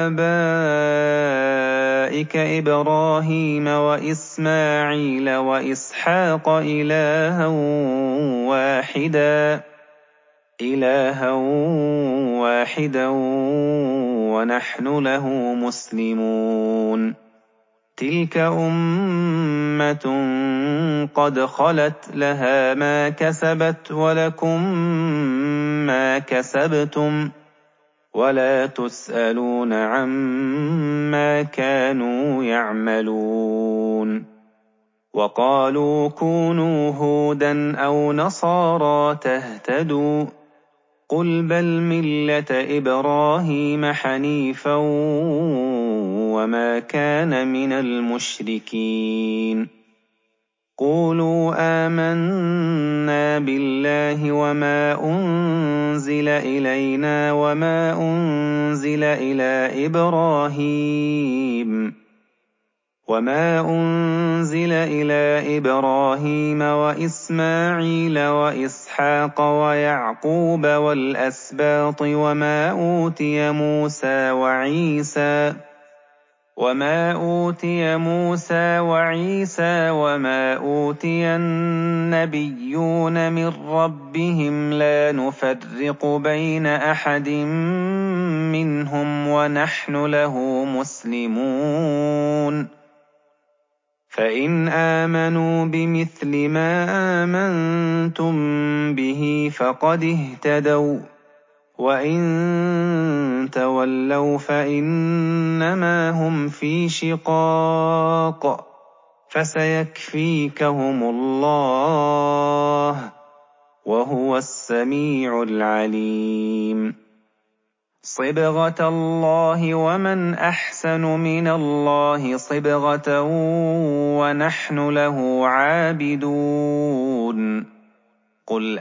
آبَائِكَ إِبْرَاهِيمَ وَإِسْمَاعِيلَ وَإِسْحَاقَ إِلَٰهًا وَاحِدًا إِلَٰهًا وَاحِدًا وَنَحْنُ لَهُ مُسْلِمُونَ تِلْكَ أُمَّةٌ قَدْ خَلَتْ لَهَا مَا كَسَبَتْ وَلَكُم مَّا كَسَبْتُمْ وَلَا تُسْأَلُونَ عَمَّا كَانُوا يَعْمَلُونَ وَقَالُوا كُونُوا هُودًا أَوْ نَصَارَىٰ تَهْتَدُوا قُلْ بَلْ مِلَّةَ إِبْرَاهِيمَ حَنِيفًا وَمَا كَانَ مِنَ الْمُشْرِكِينَ قُولُوا آمَنَّا بِاللَّهِ وَمَا أُنزِلَ إِلَيْنَا وَمَا أُنزِلَ إِلَىٰ إِبْرَاهِيمَ وَإِسْمَاعِيلَ وَإِسْحَاقَ وَيَعْقُوبَ وَالْأَسْبَاطِ وَمَا أُوتِيَ مُوسَىٰ وَعِيسَىٰ وَمَا أُوتِيَ النَّبِيُّونَ مِن رَّبِّهِمْ لَا نُفَرِّقُ بَيْنَ أَحَدٍ مِّنْهُمْ وَنَحْنُ لَهُ مُسْلِمُونَ فَإِنْ آمَنُوا بِمِثْلِ مَا آمَنتُم بِهِ فَقَدِ اهْتَدَوا ۖ وَّإِن تَوَلَّوْا فَإِنَّمَا هُمْ فِي شِقَاقٍ ۖ فَسَيَكْفِيكَهُمُ اللَّهُ ۚ وَهُوَ السَّمِيعُ الْعَلِيمُ صِبْغَةَ اللَّهِ ۖ وَمَنْ أَحْسَنُ مِنَ اللَّهِ صِبْغَةً ۖ وَنَحْنُ لَهُ عَابِدُونَ قُلْ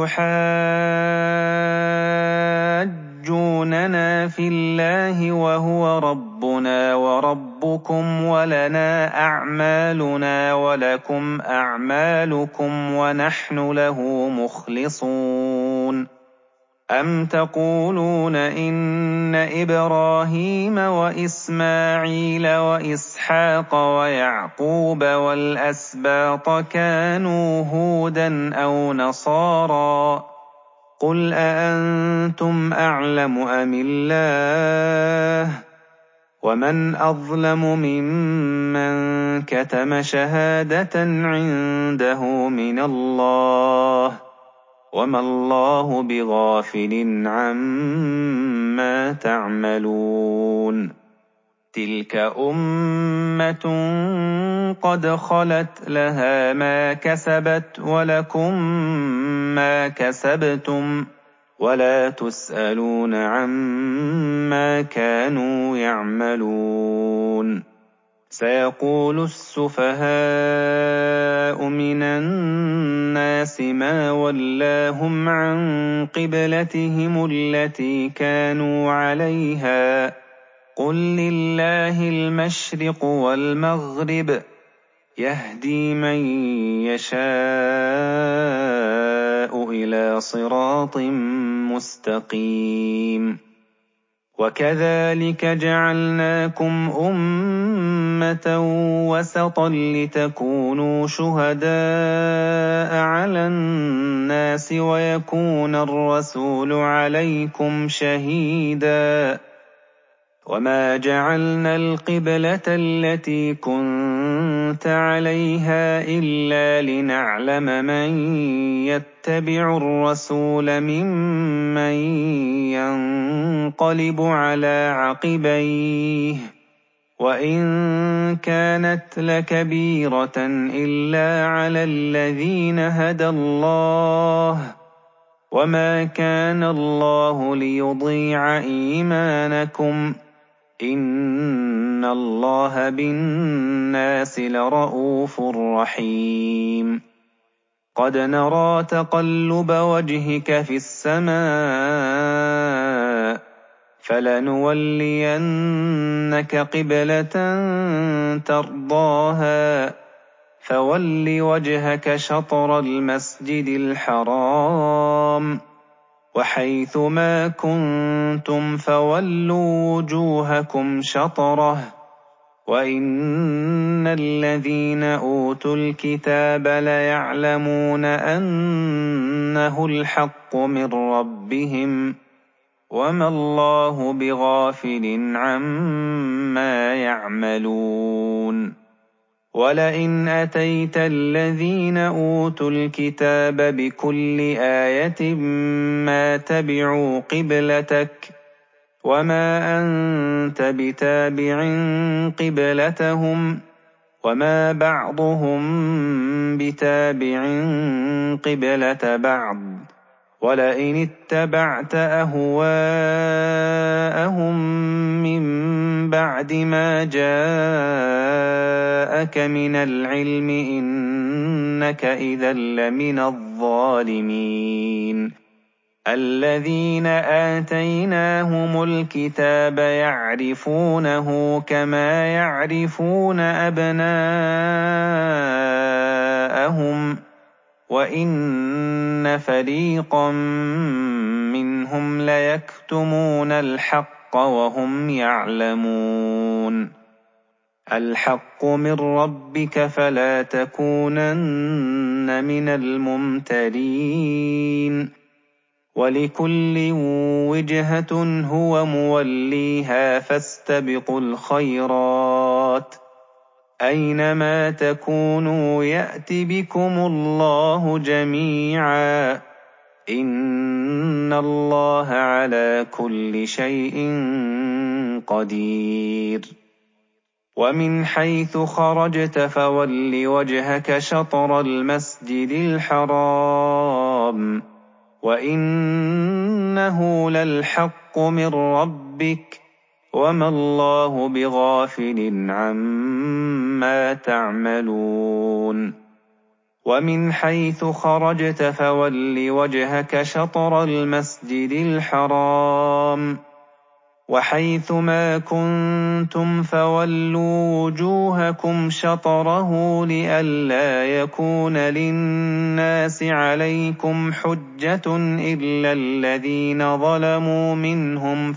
أَتُحَاجُّونَنَا فِي اللَّهِ وَهُوَ رَبُّنَا وَرَبُّكُمْ وَلَنَا أَعْمَالُنَا وَلَكُمْ أَعْمَالُكُمْ وَنَحْنُ لَهُ مُخْلِصُونَ أَمْ تَقُولُونَ إِنَّ إِبْرَاهِيمَ وَإِسْمَاعِيلَ وَإِسْحَاقَ وَيَعْقُوبَ وَالْأَسْبَاطَ كَانُوا هُودًا أَوْ نَصَارَىٰ ۗ قُلْ أَأَنتُمْ أَعْلَمُ أَمِ اللَّهُ ۗ وَمَنْ أَظْلَمُ مِمَّن كَتَمَ شَهَادَةً عِندَهُ مِنَ اللَّهِ ۗ وَمَا اللَّهُ بِغَافِلٍ عَمَّا تَعْمَلُونَ تِلْكَ أُمَّةٌ قَدْ خَلَتْ لَهَا مَا كَسَبَتْ وَلَكُم مَّا كَسَبْتُمْ وَلَا تُسْأَلُونَ عَمَّا كَانُوا يَعْمَلُونَ سَيَقُولُ السُّفَهَاءُ مِنَ النَّاسِ مَا وَلَّاهُمْ عَن قِبْلَتِهِمُ الَّتِي كَانُوا عَلَيْهَا ۚ قُل لِّلَّهِ الْمَشْرِقُ وَالْمَغْرِبُ ۚ يَهْدِي مَن يَشَاءُ إِلَىٰ صِرَاطٍ مُّسْتَقِيمٍ وَكَذَٰلِكَ جَعَلْنَاكُمْ أُمَّةً وَسَطًا لِّتَكُونُوا شُهَدَاءَ عَلَى النَّاسِ وَيَكُونَ الرَّسُولُ عَلَيْكُمْ شَهِيدًا ۗ وَمَا جَعَلْنَا الْقِبْلَةَ الَّتِي كُنتَ عَلَيْهَا إِلَّا لِنَعْلَمَ مَن يَتَّبِعُ الرَّسُولَ مِمَّن يَنقَلِبُ عَلَىٰ عَقِبَيْهِ ۚ وَإِن كَانَتْ لَكَبِيرَةً إِلَّا عَلَى الَّذِينَ هَدَى اللَّهُ ۗ وَمَا كَانَ اللَّهُ لِيُضِيعَ إِيمَانَكُمْ ۚ إِنَّ اللَّهَ بِالنَّاسِ لَرَءُوفٌ رَّحِيمٌ قَدْ نَرَىٰ تَقَلُّبَ وَجْهِكَ فِي السَّمَاءِ ۖ فَلَنُوَلِّيَنَّكَ قِبْلَةً تَرْضَاهَا ۚ فَوَلِّ وَجْهَكَ شَطْرَ الْمَسْجِدِ الْحَرَامِ ۚ وَحَيْثُ مَا كُنتُمْ فَوَلُّوا وُجُوهَكُمْ شَطْرَهُ ۗ وَإِنَّ الَّذِينَ أُوتُوا الْكِتَابَ لَيَعْلَمُونَ أَنَّهُ الْحَقُّ مِنْ رَبِّهِمْ وَمَا اللَّهُ بِغَافِلٍ عَمَّا يَعْمَلُونَ وَلَئِنْ أَتَيْتَ الَّذِينَ أُوتُوا الْكِتَابَ بِكُلِّ آيَةٍ مَا تَبِعُوا قِبْلَتَكَ وَمَا أَنْتَ بِتَابِعٍ قِبْلَتَهُمْ وَمَا بَعْضُهُمْ بِتَابِعٍ قِبْلَةَ بَعْضٍ وَلَئِنِ اتَّبَعْتَ أَهْوَاءَهُمْ مِنْ بَعْدِ مَا جَاءَكَ مِنَ الْعِلْمِ إِنَّكَ إِذًا لَمِنَ الظَّالِمِينَ الَّذِينَ آتَيْنَاهُمُ الْكِتَابَ يَعْرِفُونَهُ كَمَا يَعْرِفُونَ أَبْنَاءَهُمْ وَإِنَّ فَرِيقًا مِّنْهُمْ لَيَكْتُمُونَ الْحَقَّ وَهُمْ يَعْلَمُونَ الْحَقُّ مِنْ رَبِّكَ فَلَا تَكُونَنَّ مِنَ الْمُمْتَرِينَ وَلِكُلٍّ وِجْهَةٌ هُوَ مُوَلِّيهَا فَاسْتَبِقُوا الْخَيْرَاتِ أَيْنَمَا تَكُونُوا يَأْتِ بِكُمُ اللَّهُ جَمِيعًا إِنَّ اللَّهَ عَلَى كُلِّ شَيْءٍ قَدِيرٌ وَمِنْ حَيْثُ خَرَجْتَ فَوَلِّ وَجْهَكَ شَطْرَ الْمَسْجِدِ الْحَرَامِ وَإِنَّهُ لَلْحَقُّ مِنْ رَبِّكَ وَمَا اللَّهُ بِغَافِلٍ عَمَّا تَعْمَلُونَ وَمِنْ حَيْثُ خَرَجْتَ فَوَلِّ وَجْهَكَ شَطْرَ الْمَسْجِدِ الْحَرَامِ وَحَيْثُ مَا كُنْتُمْ فَوَلُّوا وُجُوهَكُمْ شَطْرَهُ لِئَلَّا يَكُونَ لِلنَّاسِ عَلَيْكُمْ حُجَّةٌ إِلَّا الَّذِينَ ظَلَمُوا مِنْهُمْ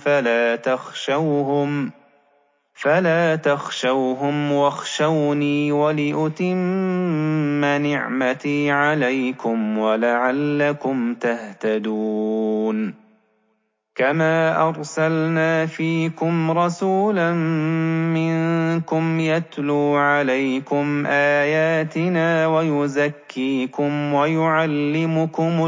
فَلَا تَخْشَوْهُمْ وَاخْشَوْنِي وَلِأُتِمَّ نِعْمَتِي عَلَيْكُمْ وَلَعَلَّكُمْ تَهْتَدُونَ كَمَا أَرْسَلْنَا فِيكُمْ رَسُولًا مِّنكُمْ يَتْلُو عَلَيْكُمْ آيَاتِنَا وَيُزَكِّيكُمْ وَيُعَلِّمُكُمُ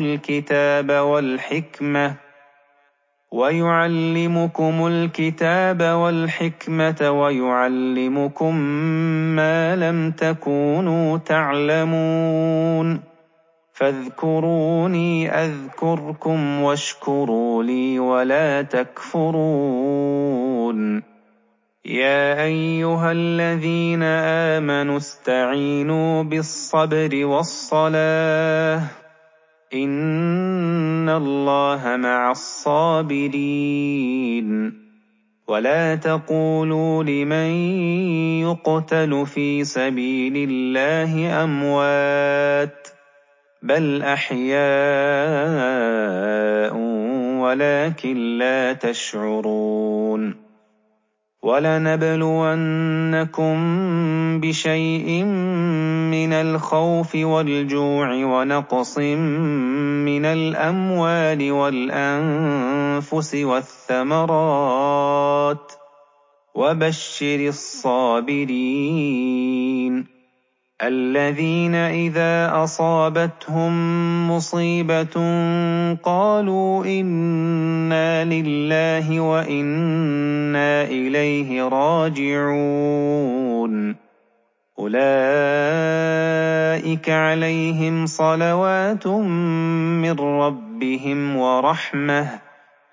الْكِتَابَ وَالْحِكْمَةَ وَيُعَلِّمُكُم مَّا لَمْ تَكُونُوا تَعْلَمُونَ فَاذْكُرُونِي أَذْكُرْكُمْ وَاشْكُرُوا لِي وَلَا تَكْفُرُونِ يَا أَيُّهَا الَّذِينَ آمَنُوا اسْتَعِينُوا بِالصَّبْرِ وَالصَّلَاةِ إِنَّ اللَّهَ مَعَ الصَّابِرِينَ وَلَا تَقُولُوا لِمَن يُقْتَلُ فِي سَبِيلِ اللَّهِ أَمْوَاتٌ بَلْ أَحْيَاءٌ وَلَكِن لَّا تَشْعُرُونَ وَلَنَبْلُوَنَّكُم بِشَيْءٍ مِّنَ الْخَوْفِ وَالْجُوعِ وَنَقْصٍ مِّنَ الْأَمْوَالِ وَالْأَنفُسِ وَالثَّمَرَاتِ وَبَشِّرِ الصَّابِرِينَ الَّذِينَ إِذَا أَصَابَتْهُم مُّصِيبَةٌ قَالُوا إِنَّا لِلَّهِ وَإِنَّا إِلَيْهِ راجِعُونَ أُولَٰئِكَ عَلَيْهِمْ صَلَوَاتٌ مِّن رَّبِّهِمْ وَرَحْمَةٌ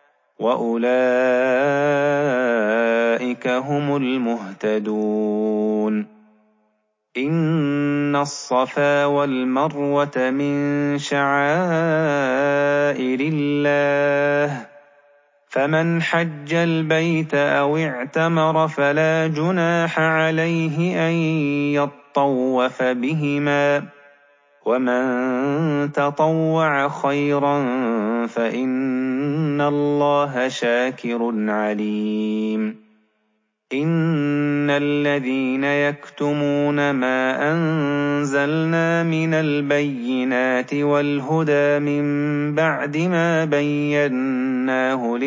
وَأُولَٰئِكَ هُمُ الْمُهْتَدُونَ إِنَّ الصَّفَا وَالْمَرْوَةَ مِن شَعَائِرِ اللَّهِ فَمَنْ حَجَّ الْبَيْتَ أَوِ اعْتَمَرَ فَلَا جُنَاحَ عَلَيْهِ أَن يَطَّوَّفَ بِهِمَا وَمَن تَطَوَّعَ خَيْرًا فَإِنَّ اللَّهَ شَاكِرٌ عَلِيمٌ إِنَّ الَّذِينَ يَكْتُمُونَ مَا أَنزَلْنَا مِنَ الْبَيِّنَاتِ وَالْهُدَىٰ مِن بَعْدِ مَا بَيَّنَّاهُ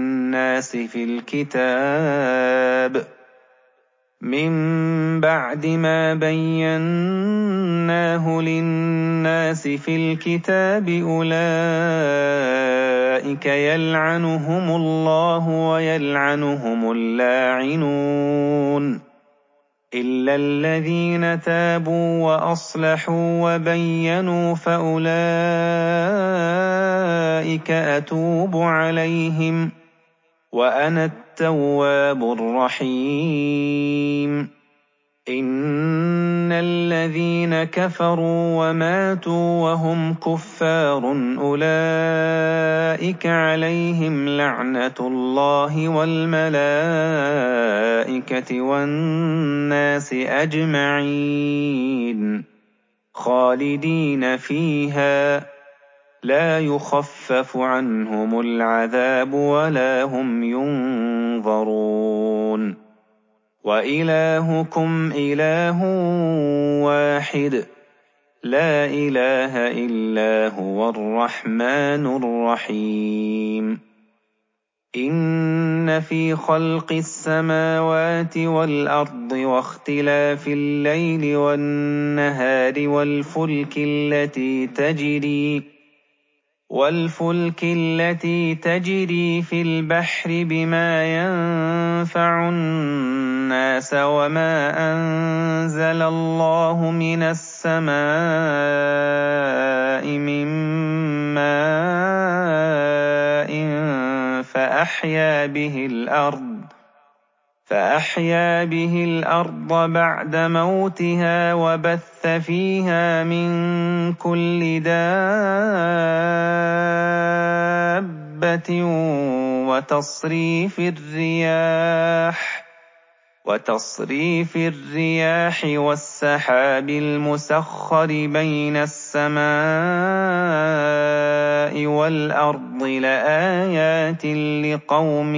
لِلنَّاسِ فِي الْكِتَابِ أُولَٰئِكَ يَلْعَنُهُمُ اللَّهُ وَيَلْعَنُهُمُ اللاعنون إِلَّا الَّذِينَ تَابُوا وَأَصْلَحُوا وَبَيَّنُوا فَأُولَٰئِكَ أَتُوبُ عَلَيْهِمْ وَأَنَا التَّوَّابُ الرَّحِيمُ إِنَّ الَّذِينَ كَفَرُوا وَمَاتُوا وَهُمْ كُفَّارٌ أُولَٰئِكَ عَلَيْهِمْ لَعْنَةُ اللَّهِ وَالْمَلَائِكَةِ وَالنَّاسِ أَجْمَعِينَ خَالِدِينَ فِيهَا لَا يُخَفَّفُ عَنْهُمُ الْعَذَابُ وَلَا هُمْ يُنظَرُونَ وَإِلَٰهُكُمْ إِلَٰهٌ وَاحِدٌ لَا إِلَٰهَ إِلَّا هُوَ الرَّحْمَٰنُ الرَّحِيمُ إِنَّ فِي خَلْقِ السَّمَاوَاتِ وَالْأَرْضِ وَاخْتِلَافِ اللَّيْلِ وَالنَّهَارِ وَالْفُلْكِ الَّتِي تَجْرِي فِي الْبَحْرِ بِمَا يَنفَعُ النَّاسَ وَمَا أَنزَلَ اللَّهُ مِنَ السَّمَاءِ مِن مَّاءٍ فَأَحْيَا بِهِ الْأَرْضَ بَعْدَ مَوْتِهَا وَبَثَّ فِيهَا مِن كُلِّ دَابَّةٍ وَتَصْرِيفِ الرِّيَاحِ وَالسَّحَابِ الْمُسَخَّرِ بَيْنَ السَّمَاءِ وَالْأَرْضِ لَآيَاتٍ لِّقَوْمٍ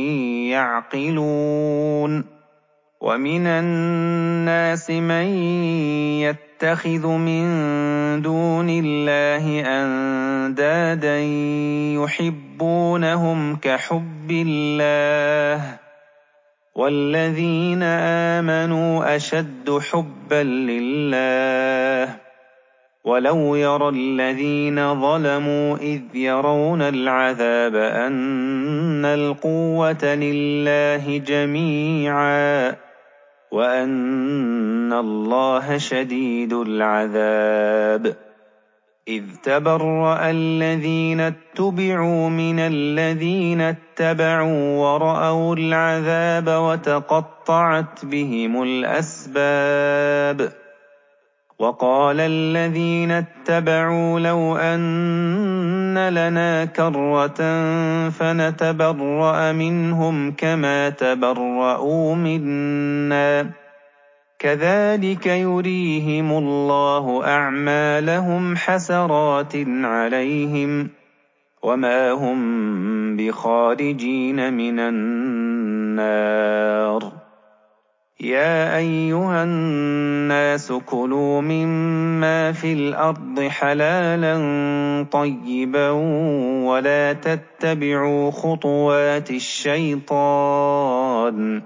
يَعْقِلُونَ وَمِنَ النَّاسِ مَن يَتَّخِذُ مِن دُونِ اللَّهِ أَندَادًا يُحِبُّونَهُمْ كَحُبِّ اللَّهِ وَالَّذِينَ آمَنُوا أَشَدُّ حُبًّا لِّلَّهِ وَلَوْ يَرَى الَّذِينَ ظَلَمُوا إِذْ يَرَوْنَ الْعَذَابَ أَنَّ الْقُوَّةَ لِلَّهِ جَمِيعًا وَأَنَّ اللَّهَ شَدِيدُ الْعَذَابِ إِذْ تَبَرَّأَ الَّذِينَ اتُّبِعُوا مِنَ الَّذِينَ اتَّبَعُوا وَرَأَوُا الْعَذَابَ وَتَقَطَّعَتْ بِهِمُ الْأَسْبَابُ وَقَالَ الَّذِينَ اتَّبَعُوا لَوْ أَنَّ لَنَا كَرَّةً فَنَتَبَرَّأَ مِنْهُمْ كَمَا تَبَرَّءُوا مِنَّا كَذَلِكَ يُرِيهِمُ اللَّهُ أَعْمَالَهُمْ حَسَرَاتٍ عَلَيْهِمْ وَمَا هُم بِخَارِجِينَ مِنَ النَّارِ يَا أَيُّهَا النَّاسُ كُلُوا مِمَّا فِي الْأَرْضِ حَلَالًا طَيِّبًا وَلَا تَتَّبِعُوا خُطُوَاتِ الشَّيْطَانِ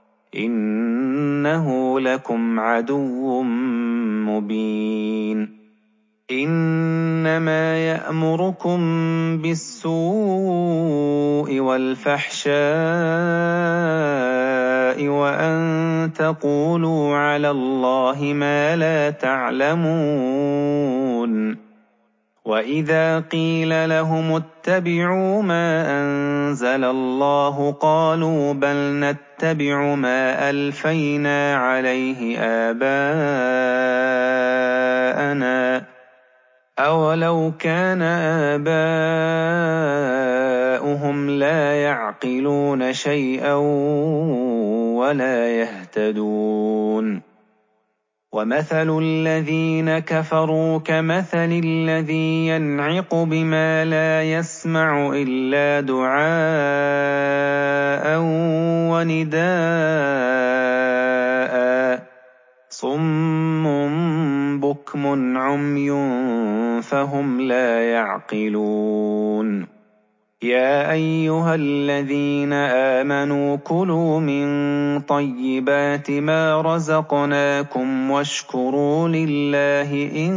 إِنَّهُ لَكُمْ عَدُوٌّ مُّبِينٌ إِنَّمَا يَأْمُرُكُم بِالسُّوءِ وَالْفَحْشَاءِ وَأَن تَقُولُوا عَلَى اللَّهِ مَا لَا تَعْلَمُونَ وَإِذَا قِيلَ لَهُمُ اتَّبِعُوا مَا أَنزَلَ اللَّهُ قَالُوا بَلْ نَتَّبِعُ مَا أَلْفَيْنَا عَلَيْهِ آبَاءَنَا أَوَلَوْ كَانَ آبَاؤُهُمْ لَا يَعْقِلُونَ شَيْئًا وَلَا يَهْتَدُونَ وَمَثَلُ الَّذِينَ كَفَرُوا كَمَثَلِ الَّذِي يَنْعِقُ بِمَا لَا يَسْمَعُ إِلَّا دُعَاءً ونداء صم بكم عمي فهم لا يعقلون يا أيها الذين آمنوا كلوا من طيبات ما رزقناكم واشكروا لله إن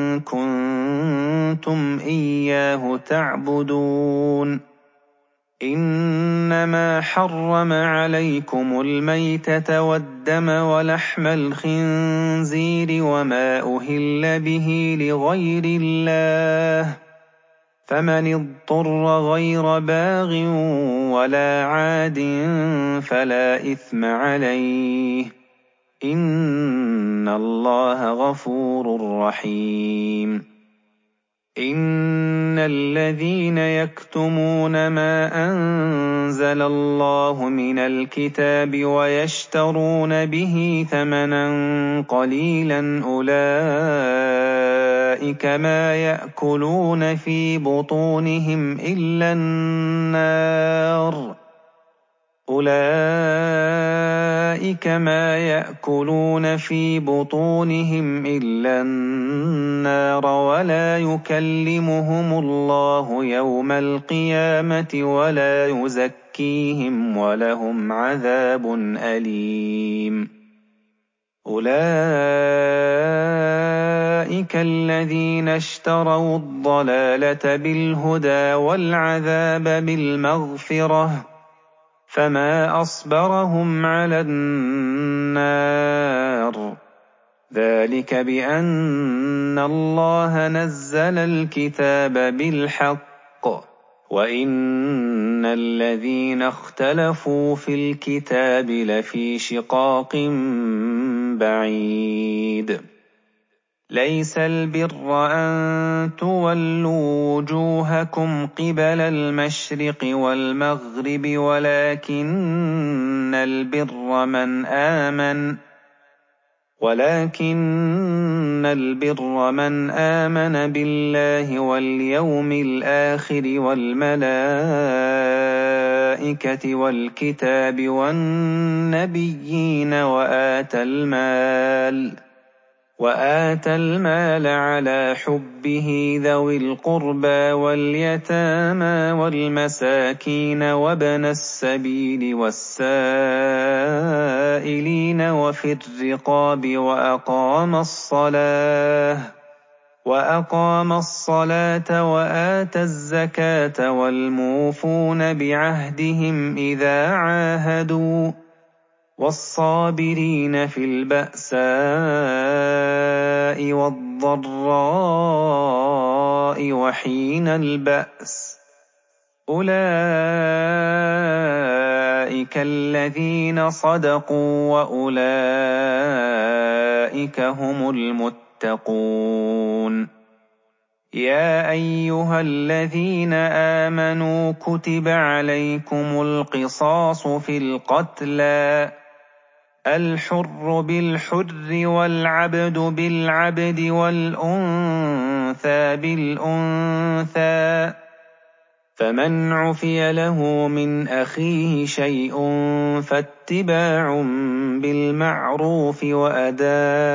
كنتم إياه تعبدون إنما حرم عليكم الميتة والدم ولحم الخنزير وما أهل به لغير الله فمن اضطر غير باغ ولا عاد فلا إثم عليه إن الله غفور رحيم إن الذين يكتمون ما أنزل الله من الكتاب ويشترون به ثمنا قليلا أولئك ما يأكلون في بطونهم إلا النار ولا يكلمهم الله يوم القيامة ولا يزكيهم ولهم عذاب أليم أولئك الذين اشتروا الضلالة بالهدى والعذاب بالمغفرة فما أصبرهم على النار ذلك بأن الله نزل الكتاب بالحق وإن الذين اختلفوا في الكتاب لفي شقاق بعيد ليس البر أن تولوا وجوهكم قبل المشرق والمغرب ولكن البر من آمن بالله واليوم الآخر والملائكة والكتاب والنبيين وآتى المال على حبه ذوي القربى واليتامى والمساكين وابن السبيل والسائلين وفي الرقاب وأقام الصلاة وآتى الزكاة والموفون بعهدهم إذا عاهدوا والصابرين في البأساء والضراء وحين البأس أولئك الذين صدقوا وأولئك هم المتقون يا أيها الذين آمنوا كتب عليكم القصاص في القتلى الحر بالحر والعبد بالعبد والأنثى بالأنثى فمن عفي له من أخيه شيء فاتباع بالمعروف وأداء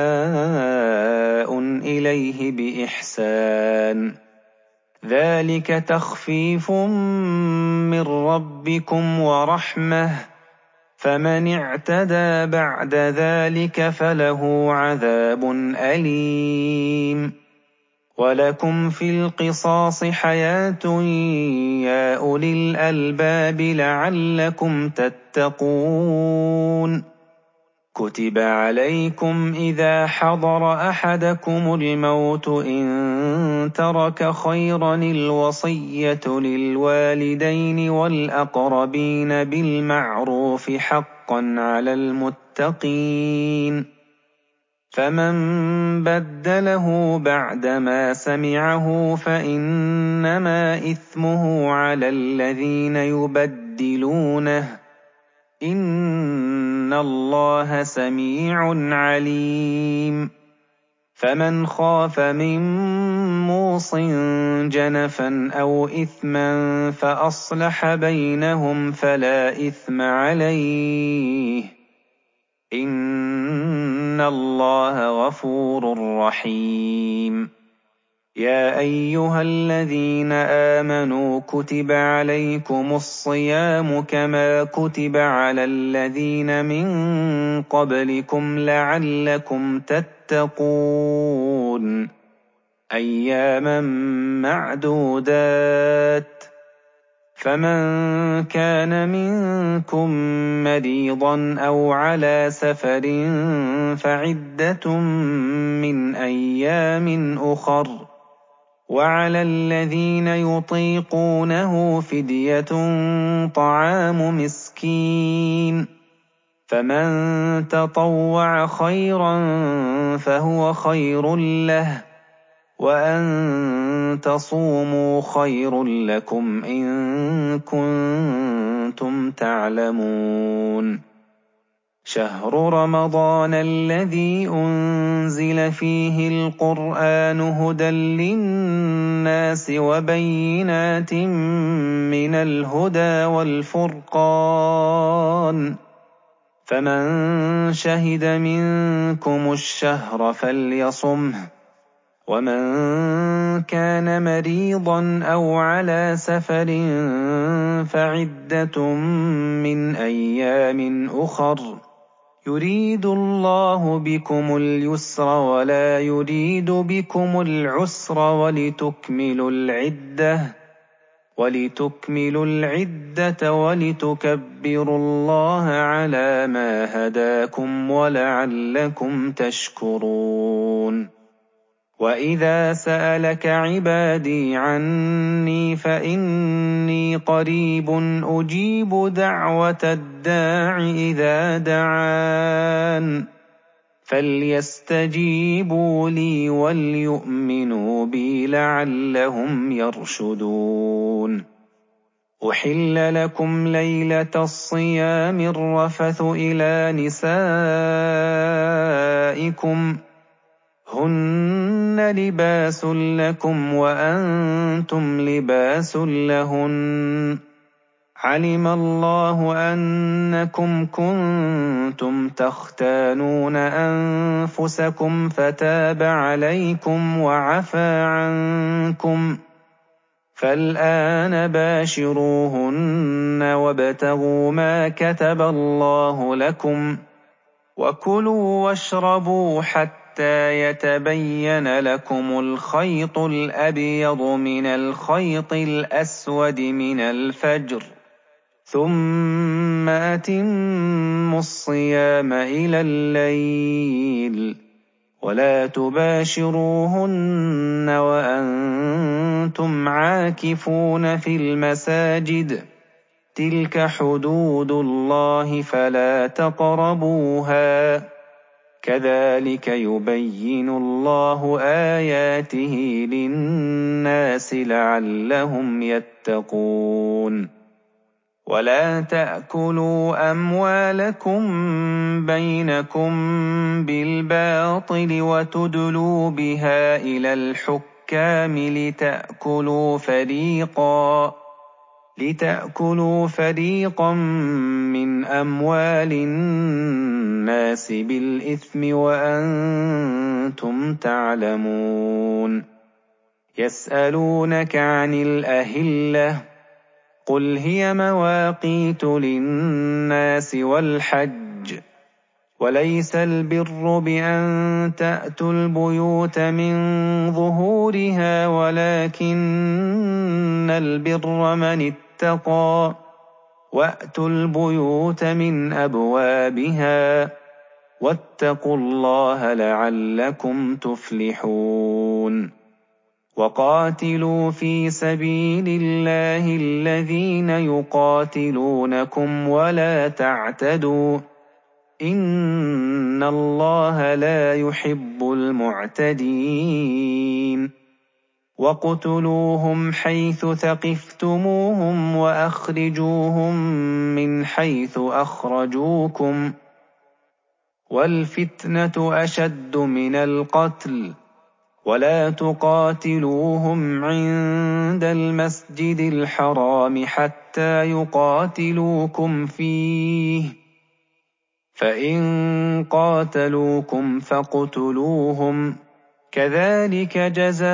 إليه بإحسان ذلك تخفيف من ربكم ورحمة فمن اعتدى بعد ذلك فله عذاب أليم ولكم في القصاص حياة يا أولي الألباب لعلكم تتقون كتب عليكم إذا حضر أحدكم الموت إن ترك خيرا الوصية للوالدين والأقربين بالمعروف حقا على المتقين فمن بدله بعدما سمعه فإنما إثمه على الذين يبدلونه إن الله سميع عليم فمن خاف من موص جنفا أو إثما فأصلح بينهم فلا إثم عليه إن الله غفور رحيم. يا أيها الذين آمنوا كتب عليكم الصيام كما كتب على الذين من قبلكم لعلكم تتقون أياما معدودات فمن كان منكم مريضا أو على سفر فعدة من أيام أخر وعلى الذين يطيقونه فدية طعام مسكين فمن تطوع خيرا فهو خير له وأن تصوموا خير لكم إن كنتم تعلمون. شهر رمضان الذي أنزل فيه القرآن هدى للناس وبينات من الهدى والفرقان فمن شهد منكم الشهر فليصمه ومن كان مريضا أو على سفر فعدة من أيام أخر يريد الله بكم اليسر ولا يريد بكم العسر ولتكملوا العدة ولتكبروا الله على ما هداكم ولعلكم تشكرون. وإذا سألك عبادي عني فإني قريب أجيب دعوة الداع إذا دعان فليستجيبوا لي وليؤمنوا بي لعلهم يرشدون. أحل لكم ليلة الصيام الرفث إلى نسائكم هن لباس لكم وأنتم لباس لهن علم الله أنكم كنتم تختانون أنفسكم فتاب عليكم وعفى عنكم فالآن باشروهن وابتغوا ما كتب الله لكم وكلوا واشربوا حتى يتبين لكم الخيط الأبيض من الخيط الأسود من الفجر ثم أتموا الصيام إلى الليل ولا تباشروهن وأنتم عاكفون في المساجد تلك حدود الله فلا تقربوها كذلك يبين الله آياته للناس لعلهم يتقون. ولا تأكلوا أموالكم بينكم بالباطل وتدلوا بها إلى الحكام لتأكلوا فريقا من أموال الناس بالإثم وأنتم تعلمون. يسألونك عن الأهلة قل هي مواقيت للناس والحج وليس البر بأن تأتوا البيوت من ظهورها ولكن البر من اتقى وأتوا البيوت من أبوابها واتقوا الله لعلكم تفلحون. وقاتلوا في سبيل الله الذين يقاتلونكم ولا تعتدوا إن الله لا يحب المعتدين. واقتلوهم حيث ثقفتموهم وأخرجوهم من حيث أخرجوكم وَالْفِتْنَةُ أَشَدُّ مِنَ الْقَتْلِ وَلَا تُقَاتِلُوهُمْ عِندَ الْمَسْجِدِ الْحَرَامِ حَتَّىٰ يُقَاتِلُوكُمْ فِيهِ ۖ فَإِن قَاتَلُوكُمْ فَاقْتُلُوهُمْ ۗ كَذَٰلِكَ جَزَاءُ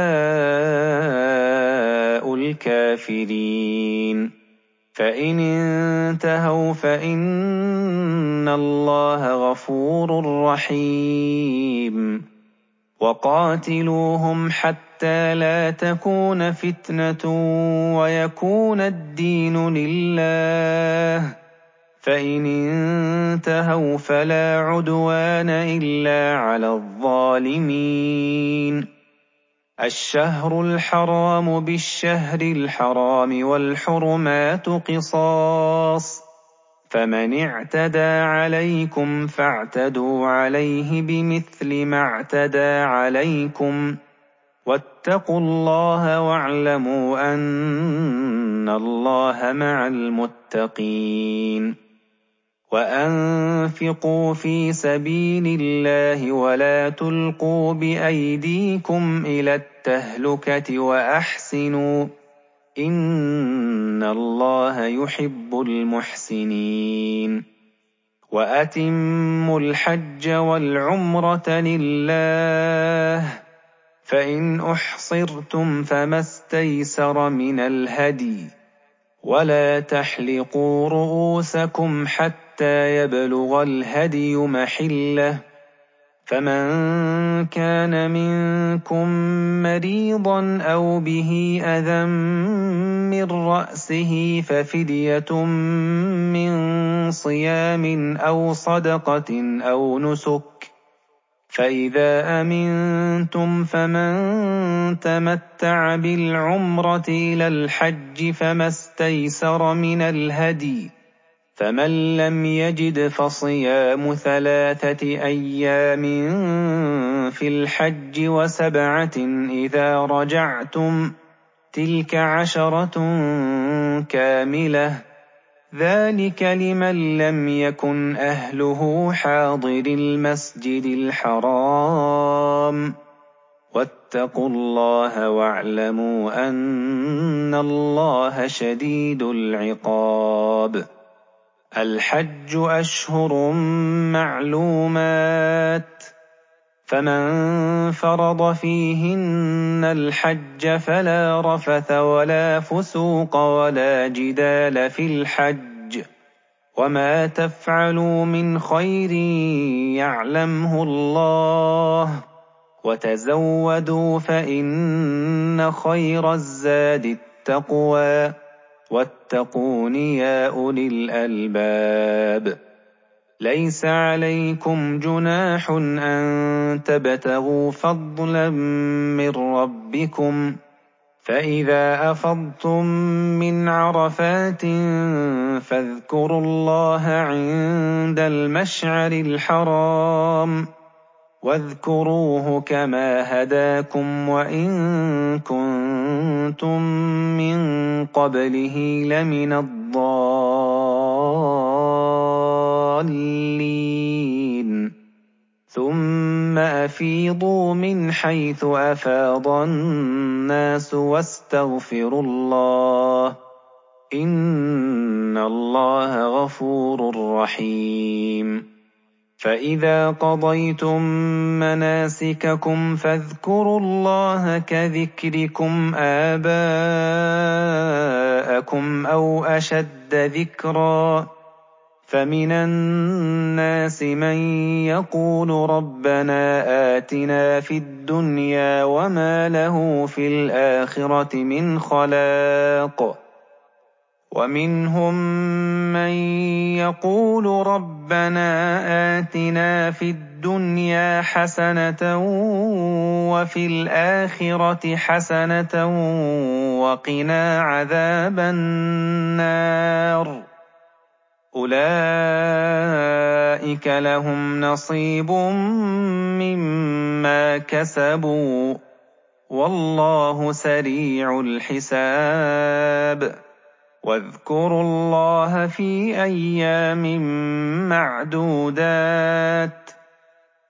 الْكَافِرِينَ. فَإِنِ انتَهَوْا فَإِنَّ اللَّهَ غَفُورٌ رَّحِيمٌ. وَقَاتِلُوهُمْ حَتَّىٰ لَا تَكُونَ فِتْنَةٌ وَيَكُونَ الدِّينُ لِلَّهِ ۖ فَإِنِ انتَهَوْا فَلَا عُدْوَانَ إِلَّا عَلَى الظَّالِمِينَ. الشَّهْرُ الْحَرَامُ بِالشَّهْرِ الْحَرَامِ وَالْحُرُمَاتُ قِصَاصٌ، فَمَنِ اعْتَدَىٰ عَلَيْكُمْ فَاعْتَدُوا عَلَيْهِ بِمِثْلِ مَا اعْتَدَىٰ عَلَيْكُمْ ۚ وَاتَّقُوا اللَّهَ وَاعْلَمُوا أَنَّ اللَّهَ مَعَ الْمُتَّقِينَ. وَأَنفِقُوا فِي سَبِيلِ اللَّهِ وَلَا تُلْقُوا بِأَيْدِيكُمْ إِلَى التَّهْلُكَةِ وَأَحْسِنُوا ۚ إِنَّ اللَّهَ يُحِبُّ الْمُحْسِنِينَ. وَأَتِمُّوا الْحَجَّ وَالْعُمْرَةَ لِلَّهِ ۚ فَإِنْ أُحْصِرْتُمْ فَمَا اسْتَيْسَرَ مِنَ الْهَدْيِ ۖ وَلَا تَحْلِقُوا رُءُوسَكُمْ حَتَّىٰ يَبْلُغَ الْهَدْيُ مَحِلَّهُ ۚ فَمَن كَانَ مِنكُم مَّرِيضًا أَوْ بِهِ أَذًى مِّن رَّأْسِهِ فَفِدْيَةٌ مِّن صِيَامٍ أَوْ صَدَقَةٍ أَوْ نُسُكٍ ۚ فَإِذَا أَمِنتُمْ فَمَن تَمَتَّعَ بِالْعُمْرَةِ إِلَى الْحَجِّ فَمَا اسْتَيْسَرَ مِنَ الْهَدْيِ ۚ فَمَن لَّمْ يَجِدْ فَصِيَامُ 3 أيام في الْحَجِّ وَسَبْعَةٍ إِذَا رَجَعْتُمْ ۗ تِلْكَ 10 كَامِلَةٌ ۗ ذَٰلِكَ لِمَن لَّمْ يَكُنْ أَهْلُهُ حَاضِرِي الْمَسْجِدِ الْحَرَامِ ۚ وَاتَّقُوا اللَّهَ وَاعْلَمُوا أَنَّ اللَّهَ شَدِيدُ الْعِقَابِ. الْحَجُّ أَشْهُرٌ مَّعْلُومَاتٌ، فَمَن فَرَضَ فِيهِنَّ الْحَجَّ فَلَا رَفَثَ وَلَا فُسُوقَ وَلَا جِدَالَ فِي الْحَجِّ ۗ وَمَا تَفْعَلُوا مِنْ خَيْرٍ يَعْلَمْهُ اللَّهُ ۗ وَتَزَوَّدُوا فَإِنَّ خَيْرَ الزَّادِ التَّقْوَىٰ ۚ وَاتَّقُونِ يَا أُولِي الْأَلْبَابِ. لَيْسَ عَلَيْكُمْ جُنَاحٌ أَن تَبْتَغُوا فَضْلًا مِّن رَّبِّكُمْ ۚ فَإِذَا أَفَضْتُم مِّنْ عَرَفَاتٍ فَاذْكُرُوا اللَّهَ عِندَ الْمَشْعَرِ الْحَرَامِ ۖ وَاذْكُرُوهُ كَمَا هَدَاكُمْ وَإِن كُنتُم مِّن قَبْلِهِ لَمِنَ الضَّالِّينَ. ثُمَّ أَفِيضُوا مِنْ حَيْثُ أَفَاضَ النَّاسُ وَاسْتَغْفِرُوا اللَّهَ ۚ إِنَّ اللَّهَ غَفُورٌ رَّحِيمٌ. فَإِذَا قَضَيْتُم مَّنَاسِكَكُمْ فَاذْكُرُوا اللَّهَ كَذِكْرِكُمْ آبَاءَكُمْ أَوْ أَشَدَّ ذِكْرًا ۗ فَمِنَ النَّاسِ مَن يَقُولُ رَبَّنَا آتِنَا فِي الدُّنْيَا وَمَا لَهُ فِي الْآخِرَةِ مِنْ خَلَاقٍ، وَمِنْهُم مَّن يَقُولُ رَبَّنَا آتِنَا فِي الدُّنْيَا حَسَنَةً وَفِي الْآخِرَةِ حَسَنَةً وَقِنَا عَذَابَ النَّارِ. أُولَٰئِكَ لَهُمْ نَصِيبٌ مِّمَّا كَسَبُوا ۗ وَاللَّهُ سَرِيعُ الْحِسَابِ. وَاذْكُرُوا اللَّهَ فِي أَيَّامٍ مَّعْدُودَاتٍ،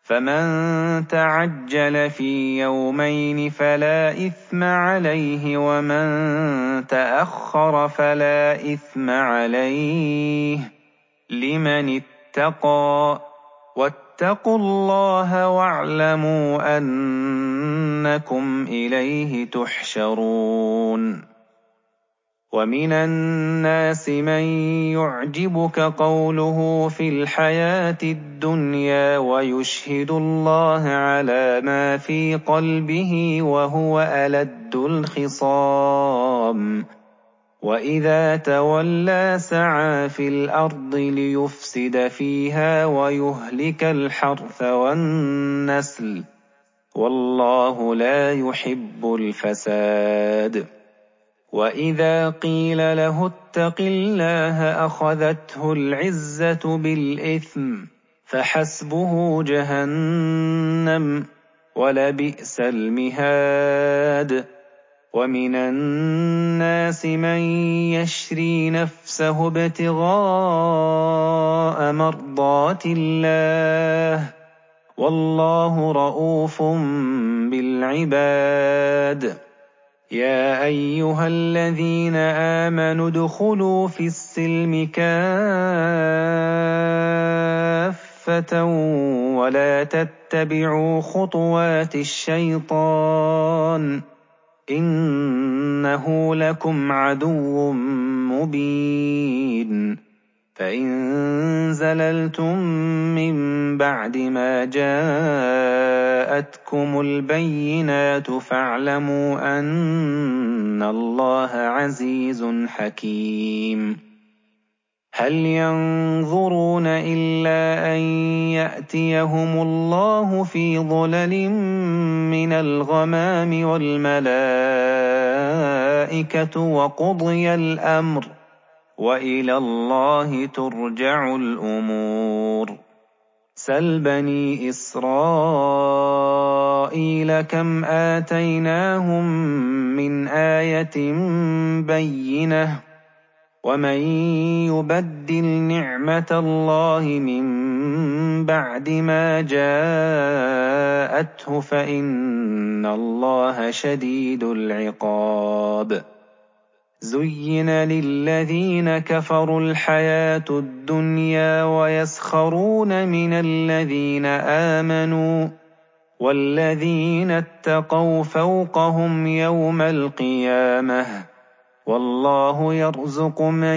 فمن تعجل في يومين فلا إثم عليه ومن تأخر فلا إثم عليه لمن اتقى واتقوا الله واعلموا أنكم إليه تحشرون ومن الناس من يعجبك قوله في الحياة الدنيا ويشهد الله على ما في قلبه وهو ألد الخصام وإذا تولى سعى في الأرض ليفسد فيها ويهلك الحرث والنسل والله لا يحب الفساد وإذا قيل له اتق الله أخذته العزة بالإثم فحسبه جهنم ولبئس المهاد ومن الناس من يشري نفسه ابتغاء مرضات الله والله رءوف بالعباد يا أيها الذين آمنوا ادخلوا في السلم كافة ولا تتبعوا خطوات الشيطان إنه لكم عدو مبين فإن زللتم من بعد ما جاءتكم البينات فاعلموا أن الله عزيز حكيم هل ينظرون إلا أن يأتيهم الله في ظلل من الغمام والملائكة وقضي الأمر وإلى الله ترجع الأمور سل بني إسرائيل كم آتيناهم من آية بينة ومن يبدل نعمة الله من بعد ما جاءته فإن الله شديد العقاب زين للذين كفروا الحياة الدنيا ويسخرون من الذين آمنوا والذين اتقوا فوقهم يوم القيامة والله يرزق من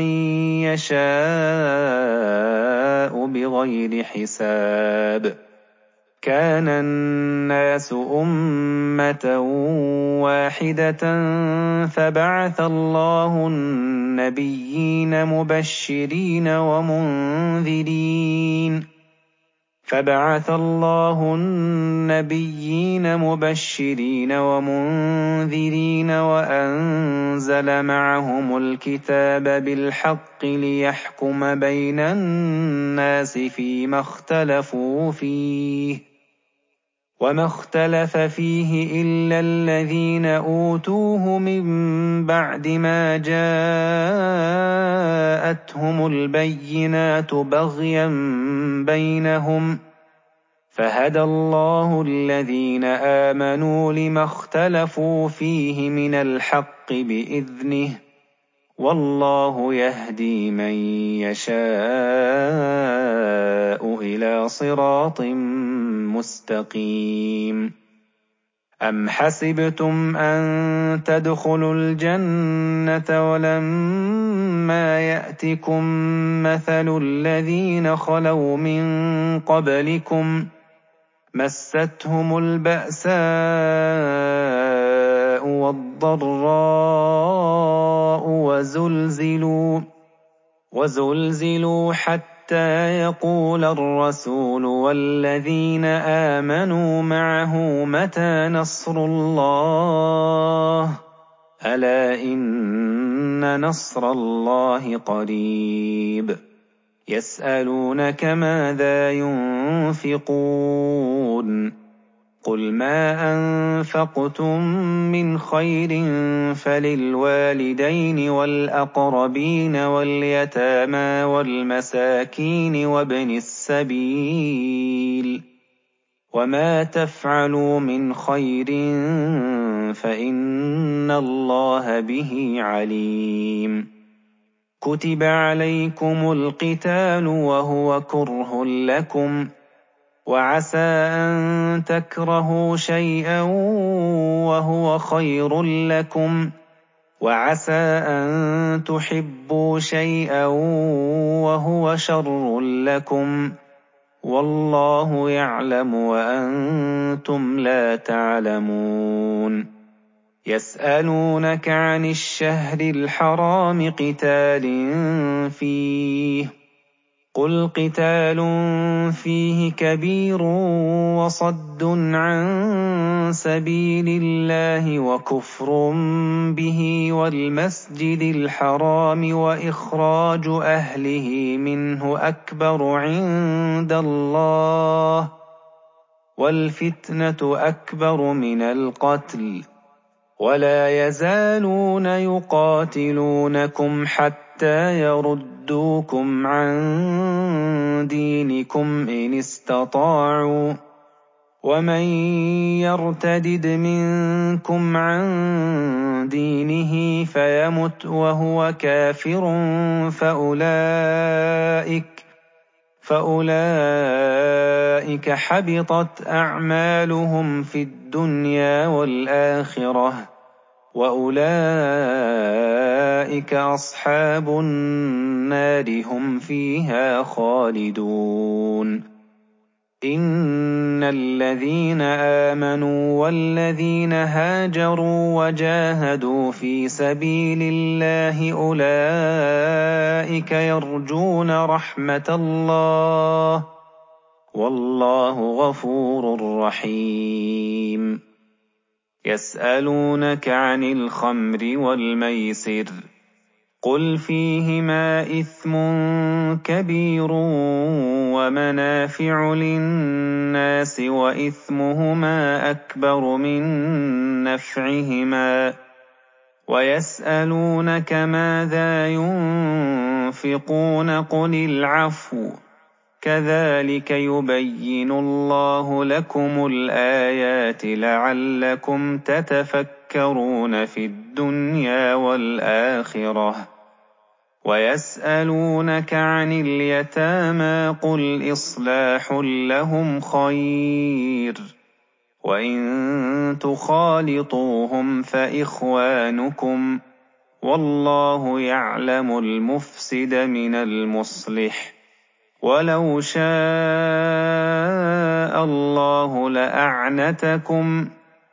يشاء بغير حساب كان الناس أمة واحدة فبعث الله النبيين مبشرين ومنذرين وأنزل معهم الكتاب بالحق ليحكم بين الناس فيما اختلفوا فيه وما اختلف فيه إلا الذين أوتوه من بعد ما جاءتهم البينات بغيا بينهم فهدى الله الذين آمنوا لما اختلفوا فيه من الحق بإذنه والله يهدي من يشاء إلى صراط مستقيم أم حسبتم أن تدخلوا الجنة ولما يأتكم مثل الذين خلوا من قبلكم مستهم البأساء والضراء وزلزلوا حتى يقول الرسول والذين آمنوا معه متى نصر الله ألا إن نصر الله قريب يسألونك ماذا ينفقون قل ما أنفقتم من خير فللوالدين والأقربين واليتامى والمساكين وابن السبيل وما تفعلوا من خير فإن الله به عليم. كتب عليكم القتال وهو كره لكم، وعسى أن تكرهوا شيئا وهو خير لكم، وعسى أن تحبوا شيئا وهو شر لكم، والله يعلم وأنتم لا تعلمون. يسألونك عن الشهر الحرام قتال فيه، قل قتال فيه كبير وصد عن سبيل الله وكفر به والمسجد الحرام وإخراج أهله منه أكبر عند الله، والفتنة أكبر من القتل، ولا يزالون يقاتلونكم حتى يردوكم عن دينكم إن استطاعوا، ومن يرتدد منكم عن دينه فيمت وهو كافر فأولئك حبطت أعمالهم في الدنيا والآخرة، وأولئك أصحاب النار هم فيها خالدون. إن الذين آمنوا والذين هاجروا وجاهدوا في سبيل الله أولئك يرجون رحمة الله، والله غفور رحيم. يسألونك عن الخمر والميسر، قل فيهما إثم كبير ومنافع للناس وإثمهما أكبر من نفعهما، ويسألونك ماذا ينفقون قل العفو، كذلك يبين الله لكم الآيات لعلكم تتفكرون في الدنيا والآخرة. ويسألونك عن اليتامى قل إصلاح لهم خير، وإن تخالطوهم فإخوانكم، والله يعلم المفسد من المصلح، ولو شاء الله لأعنتكم،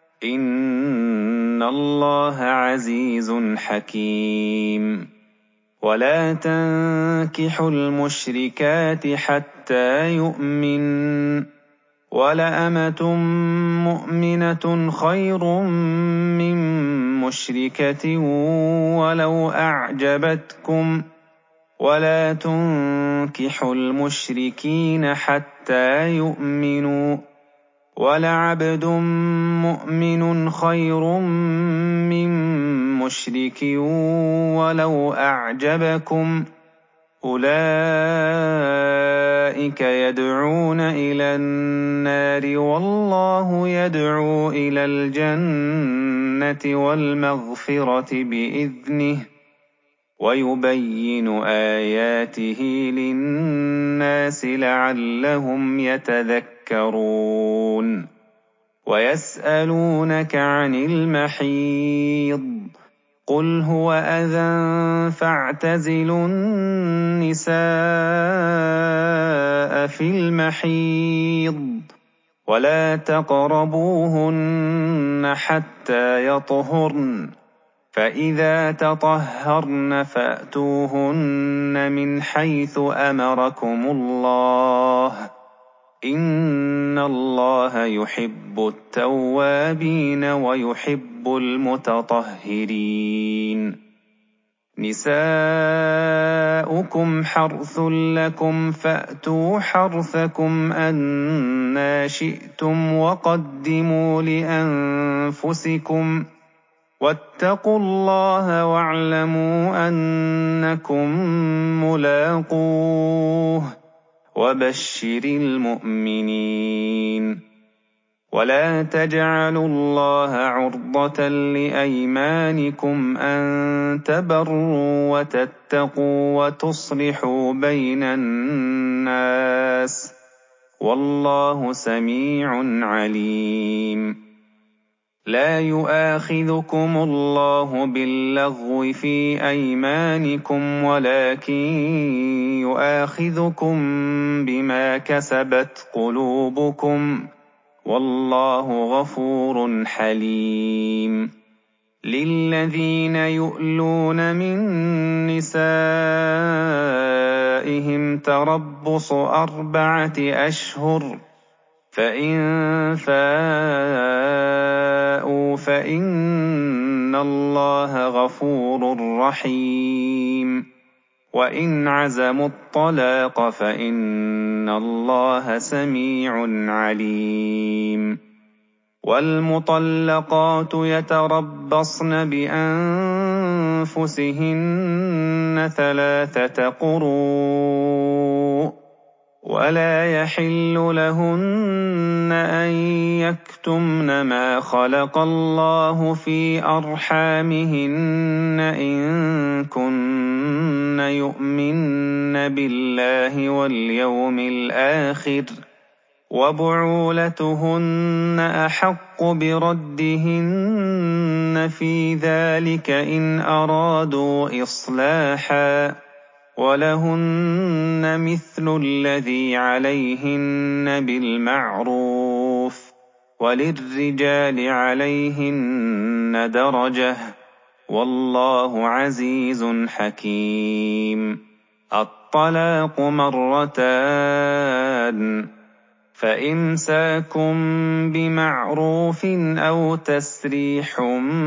إن الله عزيز حكيم. ولا تنكحوا المشركات حتى يؤمن، ولأمة مؤمنة خير من مشركة ولو أعجبتكم، ولا تنكحوا المشركين حتى يؤمنوا، ولعبد مؤمن خير من مشرك ولو أعجبكم، أولئك يدعون إلى النار والله يدعو إلى الجنة والمغفرة بإذنه، ويبين آياته للناس لعلهم يتذكرون. ويسألونك عن المحيض، قل هو أذى فاعتزلوا النساء في المحيض، ولا تقربوهن حتى يطهرن، فإذا تطهرن فأتوهن من حيث أمركم الله، إن الله يحب التوابين ويحب المتطهرين. نساؤكم حرث لكم فأتوا حرثكم أنى شئتم وقدموا لأنفسكم، واتقوا الله واعلموا أنكم ملاقوه، وبشر المؤمنين. ولا تجعلوا الله عرضة لأيمانكم أن تبروا وتتقوا وتصلحوا بين الناس والله سميع عليم. لا يؤاخذكم الله باللغو في أيمانكم ولكن يؤاخذكم بما كسبت قلوبكم والله غفور حليم. للذين يؤلون من نسائهم تربص 4 أشهر فإن فاءوا فإن الله غفور رحيم. وإن عزموا الطلاق فإن الله سميع عليم. والمطلقات يتربصن بأنفسهن 3 قروء ولا يحل لهن أن يكتمن ما خلق الله في أرحامهن إن كن يؤمن بالله واليوم الآخر وبعولتهن أحق بردهن في ذلك إن أرادوا إصلاحا ولهن مثل الذي عليهن بالمعروف وللرجال عليهن درجة والله عزيز حكيم. الطلاق 2 فإمساك بمعروف أو تسريح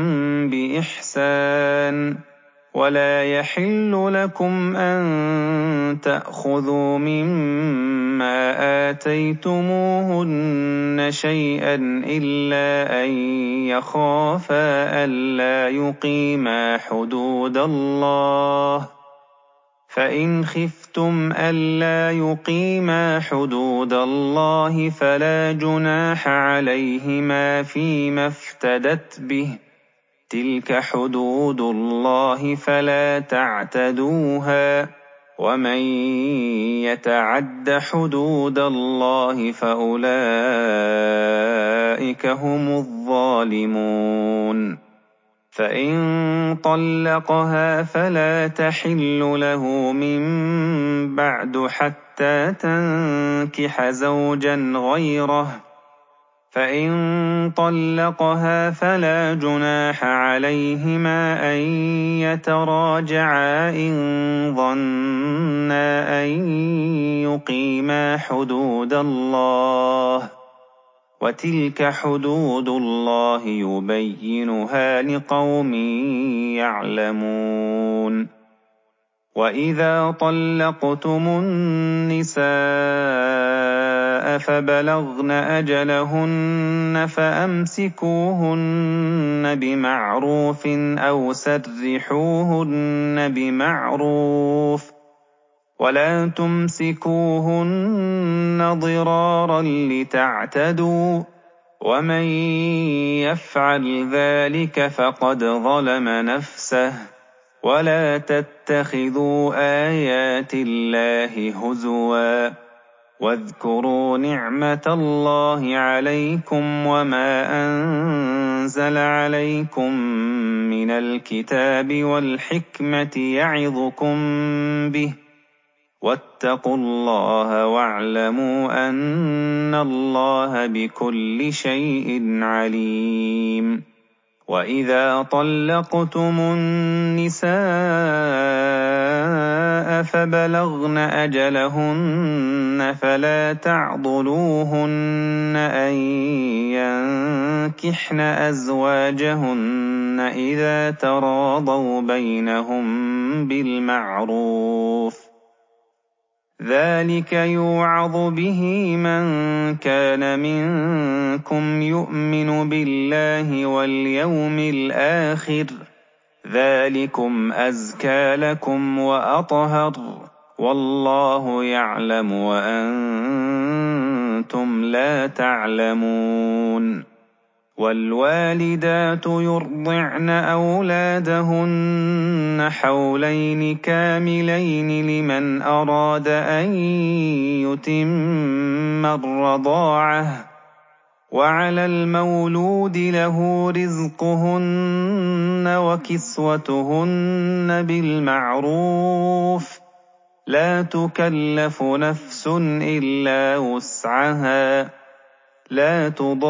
بإحسان ولا يحل لكم أن تأخذوا مما آتيتموهن شيئا إلا أن يخافا ألا يقيما حدود الله فإن خفتم ألا يقيما حدود الله فلا جناح عليهما فيما افتدت به تلك حدود الله فلا تعتدوها ومن يتعد حدود الله فأولئك هم الظالمون. فإن طلقها فلا تحل له من بعد حتى تنكح زوجا غيره فإن طلقها فلا جناح عليهما أن يتراجعا إن ظنا أن يقيما حدود الله وتلك حدود الله يبينها لقوم يعلمون. وإذا طلقتم النساء فبلغن أجلهن فأمسكوهن بمعروف أو سرحوهن بمعروف ولا تمسكوهن ضرارا لتعتدوا ومن يفعل ذلك فقد ظلم نفسه ولا تتخذوا آيات الله هزوا واذكروا نعمة الله عليكم وما أنزل عليكم من الكتاب والحكمة يعظكم به واتقوا الله واعلموا أن الله بكل شيء عليم. وإذا طلقتم النساء فبلغن أجلهن فلا تعضلوهن أن ينكحن أزواجهن إذا تراضوا بينهم بالمعروف ذلك يوعظ به من كان منكم يؤمن بالله واليوم الآخر ذلكم أزكى لكم وأطهر والله يعلم وأنتم وأنتم لا تعلمون والوالدات يرضعن أولادهن حولين كاملين لمن أراد أن يتم الرضاعة وعلى المولود له رزقهن وكسوتهن بالمعروف لا تكلف نفس إلا وسعها لا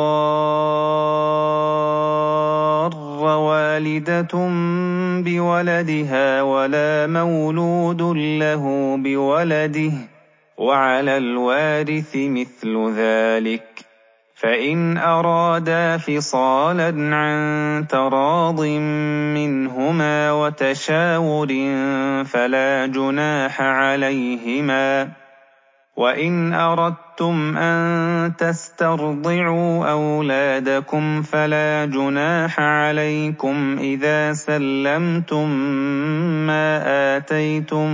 تضار والدة بولدها ولا مولود له بولده وعلى الوارث مثل ذلك فإن أرادا فصالا عن تراض منهما وتشاور فلا جناح عليهما وإن أردتم أن تسترضعوا أولادكم فلا جناح عليكم إذا سلمتم ما آتيتم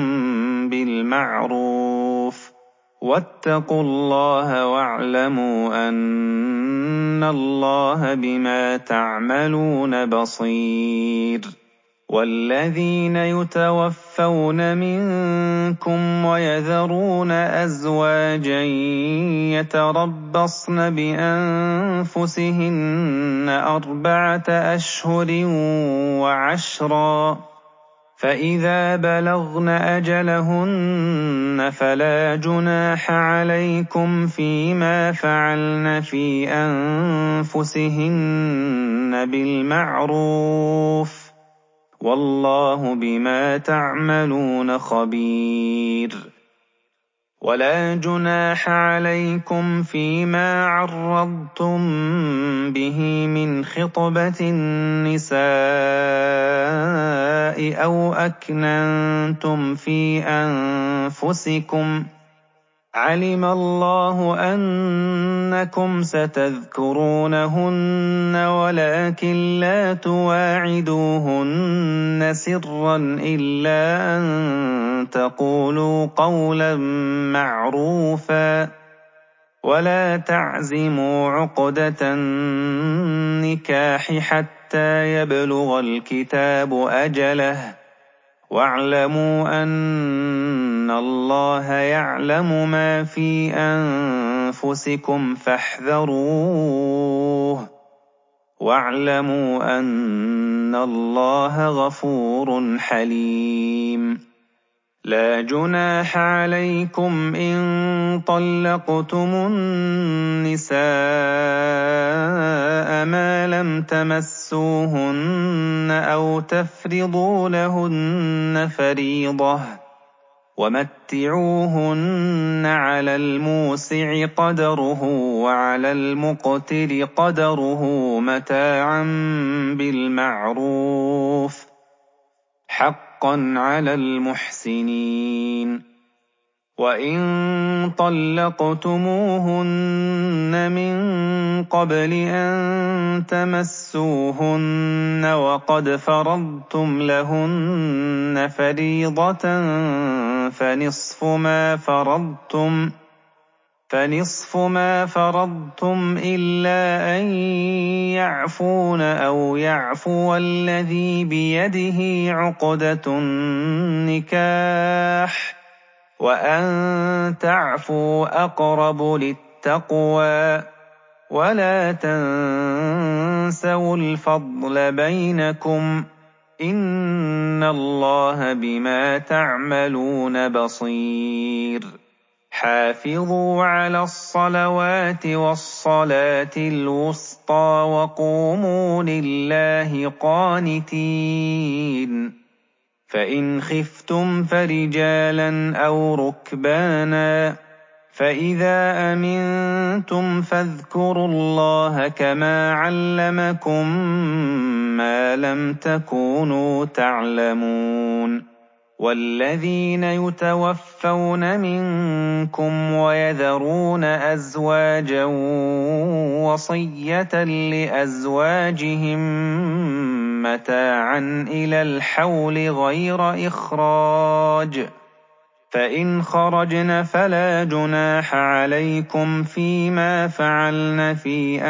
بالمعروف واتقوا الله واعلموا أن الله بما تعملون بصير والذين يتوفون منكم ويذرون أزواجا يتربصن بأنفسهن 4 أشهر و10 فإذا بلغن أجلهن فلا جناح عليكم فيما فعلن في أنفسهن بالمعروف والله بما تعملون خبير ولا جناح عليكم فيما عرضتم به من خطبة النساء أو أكننتم في أنفسكم علم الله أنكم ستذكرونهن ولكن لا تواعدوهن سرا إلا أن تقولوا قولا معروفا ولا تعزموا عقدة النكاح حتى يبلغ الكتاب أجله واعلموا أن الله يعلم ما في أنفسكم فاحذروه واعلموا أن الله غفور حليم لا جناح عليكم إن طلقتم النساء ما لم تمسوهن أو تفرضوا لهن فريضة ومتعوهن على الموسع قدره وعلى المقتر قدره متاعا بالمعروف حقا على المحسنين وإن طلقتموهن من قبل أن تمسوهن وقد فرضتم لهن فريضة فنصف ما فرضتم إلا أن يعفون أو يعفو الذي بيده عقدة النكاح وأن تعفوا أقرب للتقوى ولا تنسوا الفضل بينكم إن الله بما تعملون بصير حافظوا على الصلوات والصلاة الوسطى وقوموا لله قانتين فإن خفتم فرجالا أو ركبانا فإذا أمنتم فاذكروا الله كما علمكم ما لم تكونوا تعلمون والذين يتوفون منكم ويذرون أزواجا وصية لأزواجهم متاعا إلى الحول غير إخراج فإن خرجن فلا جناح عليكم فيما فعلن في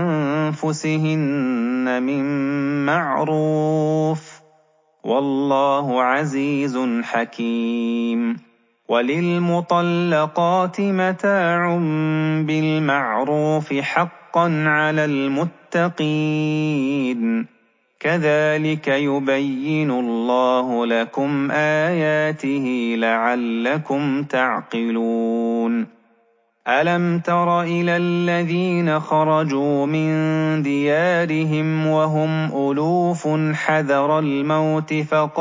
أنفسهن من معروف، والله عزيز حكيم. وللمطلقات متاع بالمعروف حقا على المتقين، كذلك يبين الله لكم آياته لعلكم تعقلون. ألم تر إلى الذين خرجوا من ديارهم وهم ألوف حذر الموت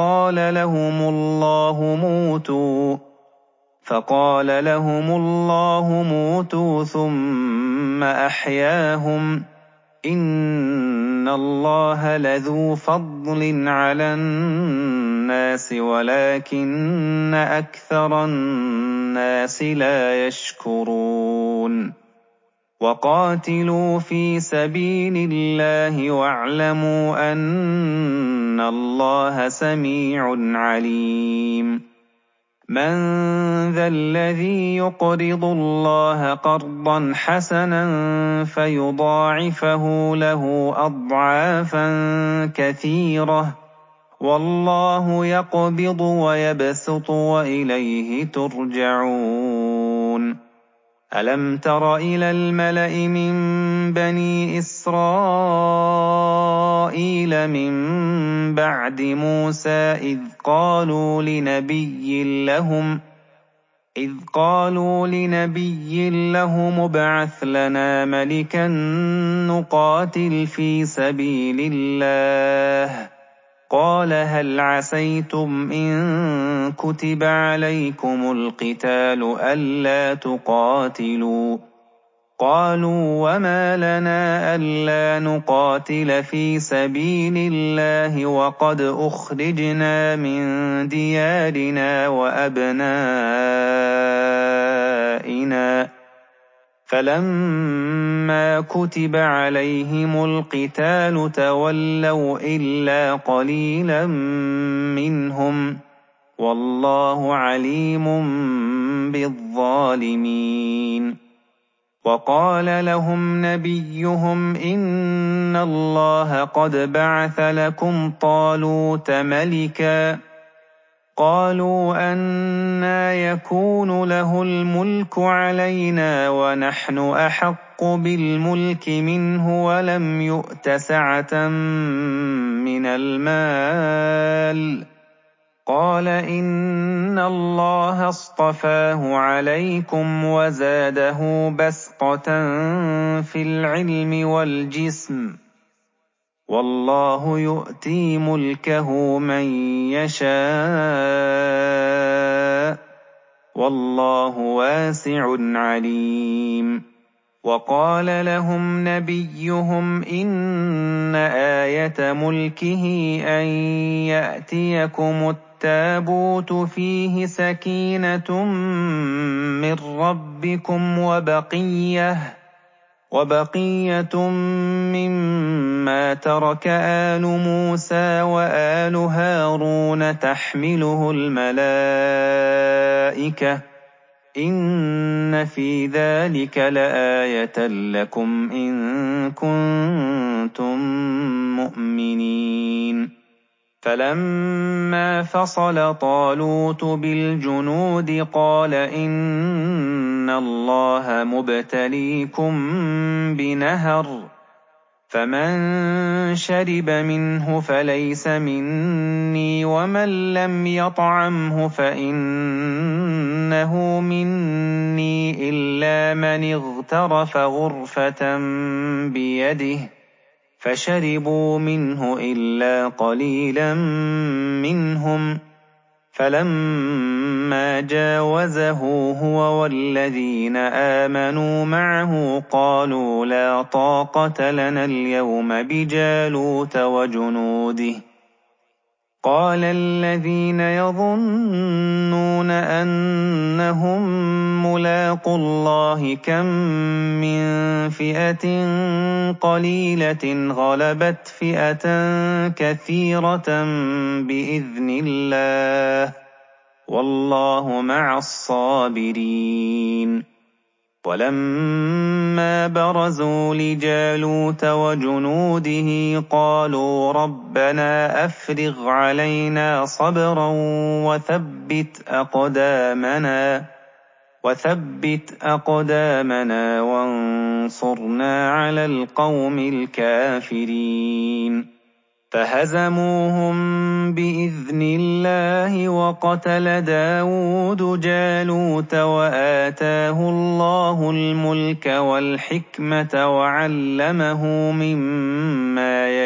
فقال لهم الله موتوا ثم أحياهم، إن الله لذو فضل على الناس ولكن أكثر الناس لا يشكرون. وقاتلوا في سبيل الله واعلموا أن الله سميع عليم. من ذا الذي يقرض الله قرضا حسنا فيضاعفه له أضعافا كثيرة، والله يقبض ويبسط وإليه ترجعون. ألم تر إلى الملأ من بني إسرائيل من بعد موسى إذ قالوا لنبي لهم ابعث لنا ملكا نقاتل في سبيل الله، قال هل عسيتم إن كتب عليكم القتال ألا تقاتلوا؟ قالوا وما لنا ألا نقاتل في سبيل الله وقد أخرجنا من ديارنا وأبنائنا، فلما كتب عليهم القتال تولوا إلا قليلا منهم، والله عليم بالظالمين. وقال لهم نبيهم إن الله قد بعث لكم طالوت ملكا، قالوا أنى يكون له الملك علينا ونحن أحق بالملك منه ولم يؤت سعة من المال، قال إن الله اصطفاه عليكم وزاده بسطة في العلم والجسم، والله يؤتي ملكه من يشاء، والله واسع عليم. وقال لهم نبيهم إن آية ملكه أن يأتيكم التابوت فيه سكينة من ربكم وبقية مما ترك آل موسى وآل هارون تحمله الملائكة، إن في ذلك لآية لكم إن كنتم مؤمنين. فلما فصل طالوت بالجنود قال إن الله مبتليكم بنهر، فمن شرب منه فليس مني ومن لم يطعمه فإنه مني إلا من اغترف غرفة بيده، فشربوا منه إلا قليلا منهم، فلما جاوزه هو والذين آمنوا معه قالوا لا طاقة لنا اليوم بجالوت وجنوده، قال الذين يظنون أنهم ملاقو الله كم من فئة قليلة غلبت فئة كثيرة بإذن الله، وَاللَّهُ مَعَ الصَّابِرِينَ. وَلَمَّا بَرَزُوا لِجَالُوتَ وَجُنُودِهِ قَالُوا رَبَّنَا أَفْرِغْ عَلَيْنَا صَبْرًا وَثَبِّتْ أَقْدَامَنَا وَانصُرْنَا عَلَى الْقَوْمِ الْكَافِرِينَ. فَهَزَمُوهُم بِإِذْنِ اللَّهِ وَقَتَلَ دَاوُودُ جَالُوتَ وَآتَاهُ اللَّهُ الْمُلْكَ وَالْحِكْمَةَ وَعَلَّمَهُ مِمَّا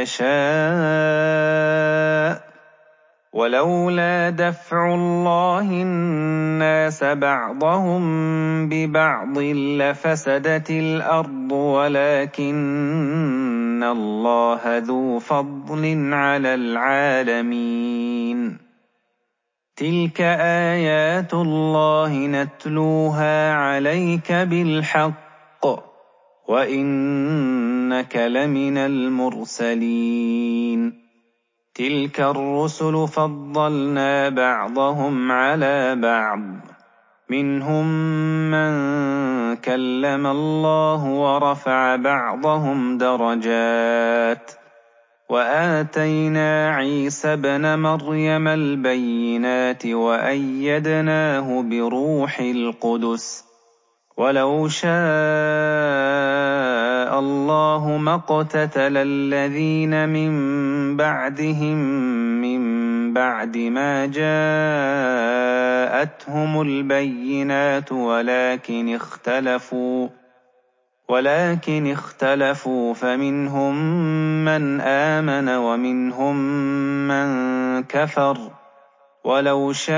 يَشَاءُ. وَلَوْلَا دَفْعُ اللَّهِ النَّاسَ بَعْضَهُم بِبَعْضٍ لَّفَسَدَتِ الْأَرْضُ وَلَٰكِنَّ اللَّهَ ذُو فَضْلٍ عَلَى الْعَالَمِينَ. تِلْكَ آيَاتُ اللَّهِ نَتْلُوهَا عَلَيْكَ بِالْحَقِّ وَإِنَّكَ لَمِنَ الْمُرْسَلِينَ. تِلْكَ الرُّسُلُ فَضَّلْنَا بَعْضَهُمْ عَلَىٰ بَعْضٍ، مِّنْهُم مَّن كَلَّمَ اللَّهُ وَرَفَعَ بَعْضَهُمْ دَرَجَاتٍ، وَآتَيْنَا عِيسَى ابْنَ مَرْيَمَ الْبَيِّنَاتِ وَأَيَّدْنَاهُ بِرُوحِ الْقُدُسِ. وَلَوْ شَاءَ اللَّهُ مَا اقْتَتَلَ الَّذِينَ مِن بَعْدِهِم مِّن بَعْدِ مَا جَاءَتْهُمُ الْبَيِّنَاتُ ولكن اختلفوا فمنهم من آمن ومنهم من كفر. وَلَوْ شَاءَ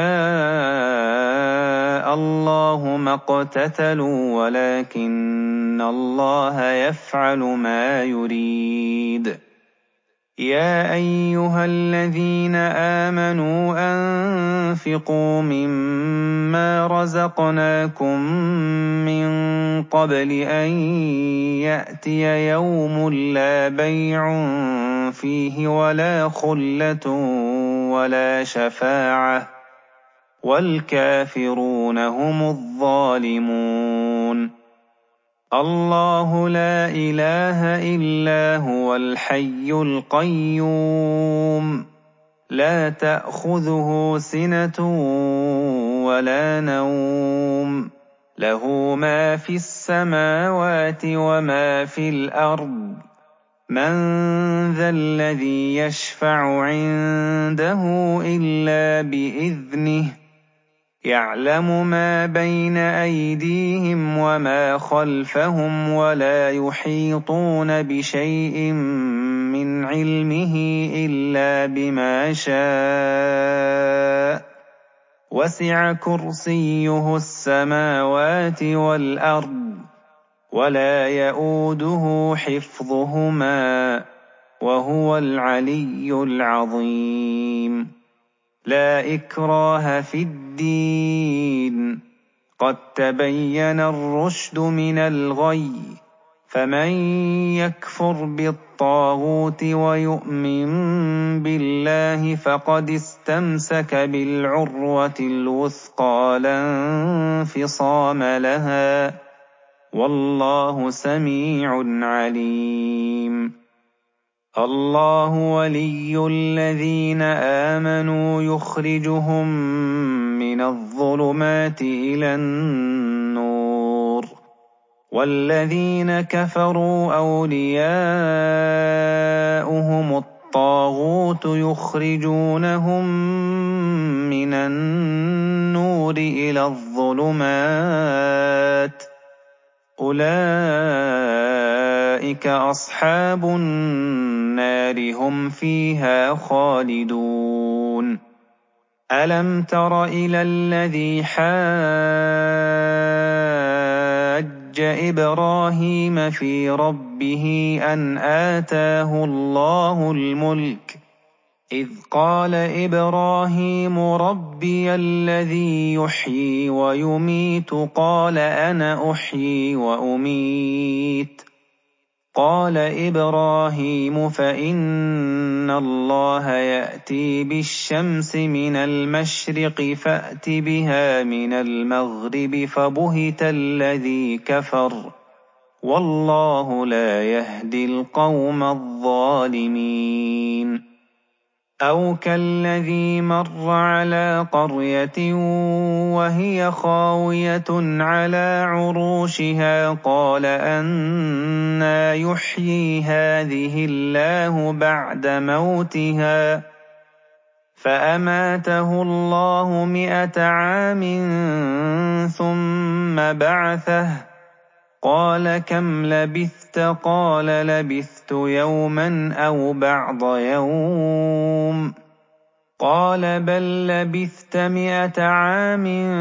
اللَّهُ مَا اقْتَتَلُوا وَلَكِنَّ اللَّهَ يَفْعَلُ مَا يُرِيدُ. يَا أَيُّهَا الَّذِينَ آمَنُوا أَنفِقُوا مِمَّا رَزَقْنَاكُم مِّن قَبْلِ أَن يَأْتِيَ يَوْمٌ لَّا بَيْعٌ فِيهِ وَلَا خُلَّةٌ وَلَا شَفَاعَةٌ وَالْكَافِرُونَ هُمُ الظَّالِمُونَ. اللَّهُ لَا إِلَٰهَ إِلَّا هُوَ الْحَيُّ الْقَيُّومُ، لَا تَأْخُذُهُ سِنَةٌ وَلَا نَوْمٌ، لَّهُ مَا فِي السَّمَاوَاتِ وَمَا فِي الْأَرْضِ. مَن ذَا الَّذِي يَشْفَعُ عِندَهُ إِلَّا بِإِذْنِهِ، يَعْلَمُ مَا بَيْنَ أَيْدِيهِمْ وَمَا خَلْفَهُمْ وَلَا يُحِيطُونَ بِشَيْءٍ مِّنْ عِلْمِهِ إِلَّا بِمَا شَاءَ. وَسِعَ كُرْسِيُّهُ السَّمَاوَاتِ وَالْأَرْضَ وَلَا يَئُودُهُ حِفْظُهُمَا وَهُوَ الْعَلِيُّ الْعَظِيمُ. لَا إِكْرَاهَ فِي الدِّينِ، قَد تَّبَيَّنَ الرُّشْدُ مِنَ الْغَيِّ، فَمَن يَكْفُرْ بِالطَّاغُوتِ وَيُؤْمِن بِاللَّهِ فَقَدِ اسْتَمْسَكَ بِالْعُرْوَةِ الْوُثْقَىٰ لَا انفِصَامَ لَهَا، وَاللَّهُ سَمِيعٌ عَلِيمٌ. اللَّهُ وَلِيُّ الَّذِينَ آمَنُوا يُخْرِجُهُم مِّنَ الظُّلُمَاتِ إِلَى النُّورِ، وَالَّذِينَ كَفَرُوا أَوْلِيَاؤُهُمُ الطَّاغُوتُ يُخْرِجُونَهُم مِّنَ النُّورِ إِلَى الظُّلُمَاتِ، أُولَٰئِكَ أَصْحَابُ النَّارِ هُمْ فِيهَا خَالِدُونَ. أَلَمْ تَرَ إِلَى الَّذِي حَاجَّ إِبْرَاهِيمَ فِي رَبِّهِ أَنْ آتَاهُ اللَّهُ الْمُلْكَ إِذْ قَالَ إِبْرَاهِيمُ رَبِّيَ الَّذِي يُحْيِي وَيُمِيتُ قَالَ أَنَا أُحْيِي وَأُمِيتُ قال إبراهيم فإن الله يأتي بالشمس من المشرق فأت بها من المغرب فبهت الذي كفر والله لا يهدي القوم الظالمين أو كالذي مر على قرية وهي خاوية على عروشها قال أنى يحيي هذه الله بعد موتها فأماته الله 100 عام ثم بعثه قال كم لبثت قال لبثت يوما أو بعض يوم قال بل لبثت 100 عام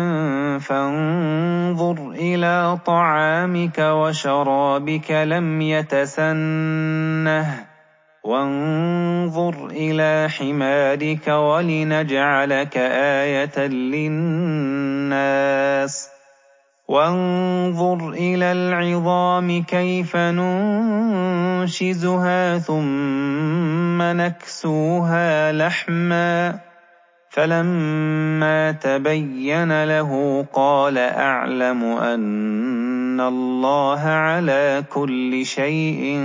فانظر إلى طعامك وشرابك لم يتسنه وانظر إلى حمارك ولنجعلك آية للناس وانظر إلى العظام كيف ننشزها ثم نكسوها لحما فلما تبين له قال أعلم أن الله على كل شيء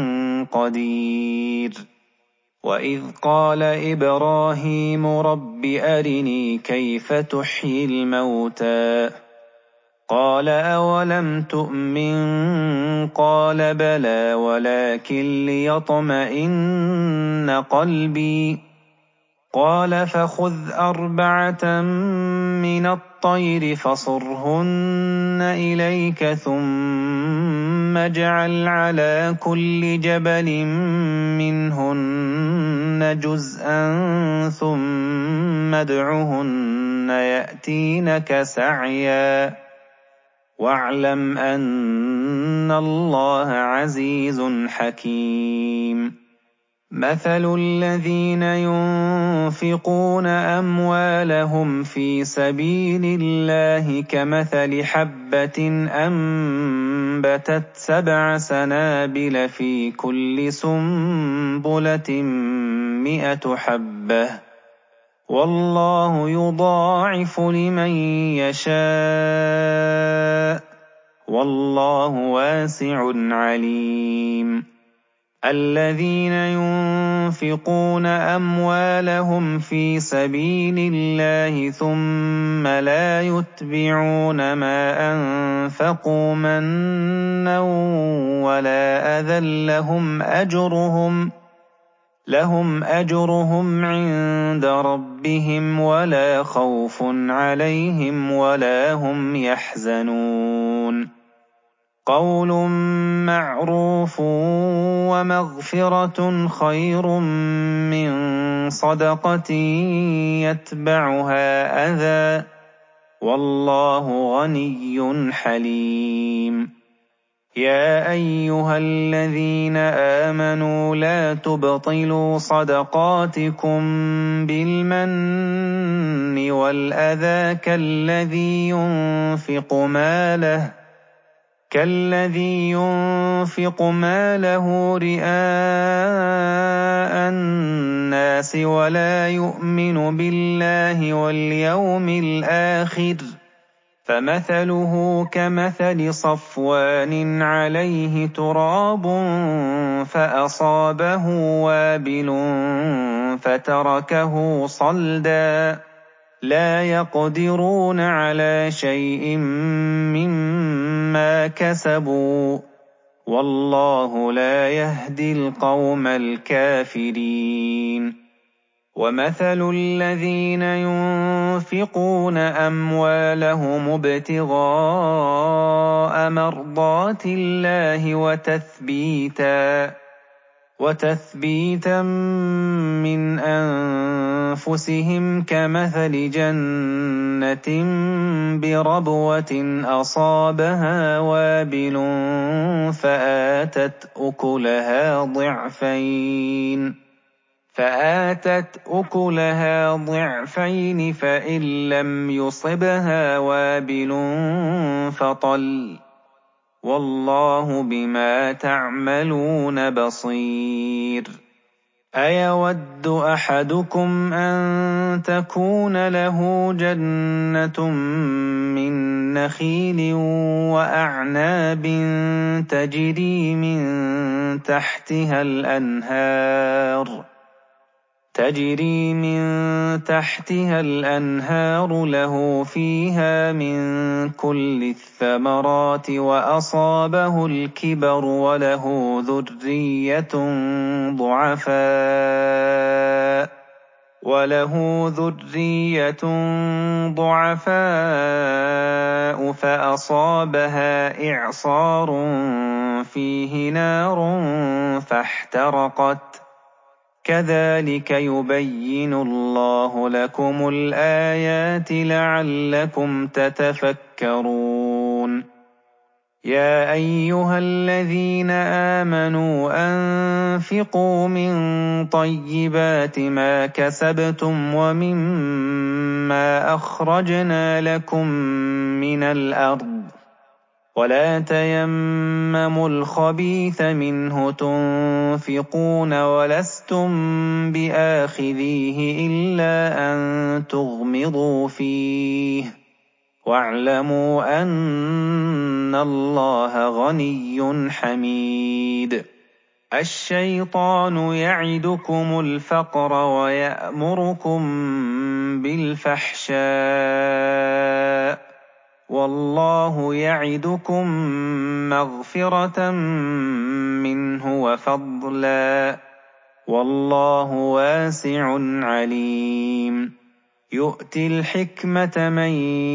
قدير وإذ قال إبراهيم رب أرني كيف تحيي الموتى قال أولم تؤمن قال بلى ولكن ليطمئن قلبي قال فخذ 4 من الطير فصرهن إليك ثم اجعل على كل جبل منهن جزءا ثم ادعهن يأتينك سعيا واعلم أن الله عزيز حكيم مثل الذين ينفقون أموالهم في سبيل الله كمثل حبة أنبتت 7 سنابل في كل سنبلة 100 حبة والله يضاعف لمن يشاء والله واسع عليم الذين ينفقون أموالهم في سبيل الله ثم لا يتبعون ما أنفقوا منا ولا أذى لهم أجرهم عند ربهم ولا خوف عليهم ولا هم يحزنون قول معروف ومغفرة خير من صدقة يتبعها أذى والله غني حليم يا أيها الذين آمنوا لا تبطلوا صدقاتكم بالمن والأذى كالذي ينفق ماله رئاء الناس ولا يؤمن بالله واليوم الآخر فمثله كمثل صفوان عليه تراب فأصابه وابل فتركه صلدا لا يقدرون على شيء مما كسبوا والله لا يهدي القوم الكافرين ومثل الذين ينفقون أموالهم ابتغاء مرضات الله وتثبيتا من أنفسهم كمثل جنة بربوة أصابها وابل فآتت أكلها ضعفين فإن لم يصبها وابل فطل والله بما تعملون بصير. أيود أحدكم أن تكون له جنة من نخيل وأعناب تجري من تحتها الأنهار له فيها من كل الثمرات وأصابه الكبر وله ذرية ضعفاء فأصابها إعصار فيه نار فاحترقت. كذلك يبين الله لكم الآيات لعلكم تتفكرون. يا أيها الذين آمنوا أنفقوا من طيبات ما كسبتم ومما أخرجنا لكم من الأرض ولا تيمموا الخبيث منه تنفقون ولستم بآخذيه إلا أن تغمضوا فيه واعلموا أن الله غني حميد. الشيطان يعدكم الفقر ويأمركم بالفحشاء والله يعدكم مغفرة منه وفضلا والله واسع عليم. يؤتي الحكمة من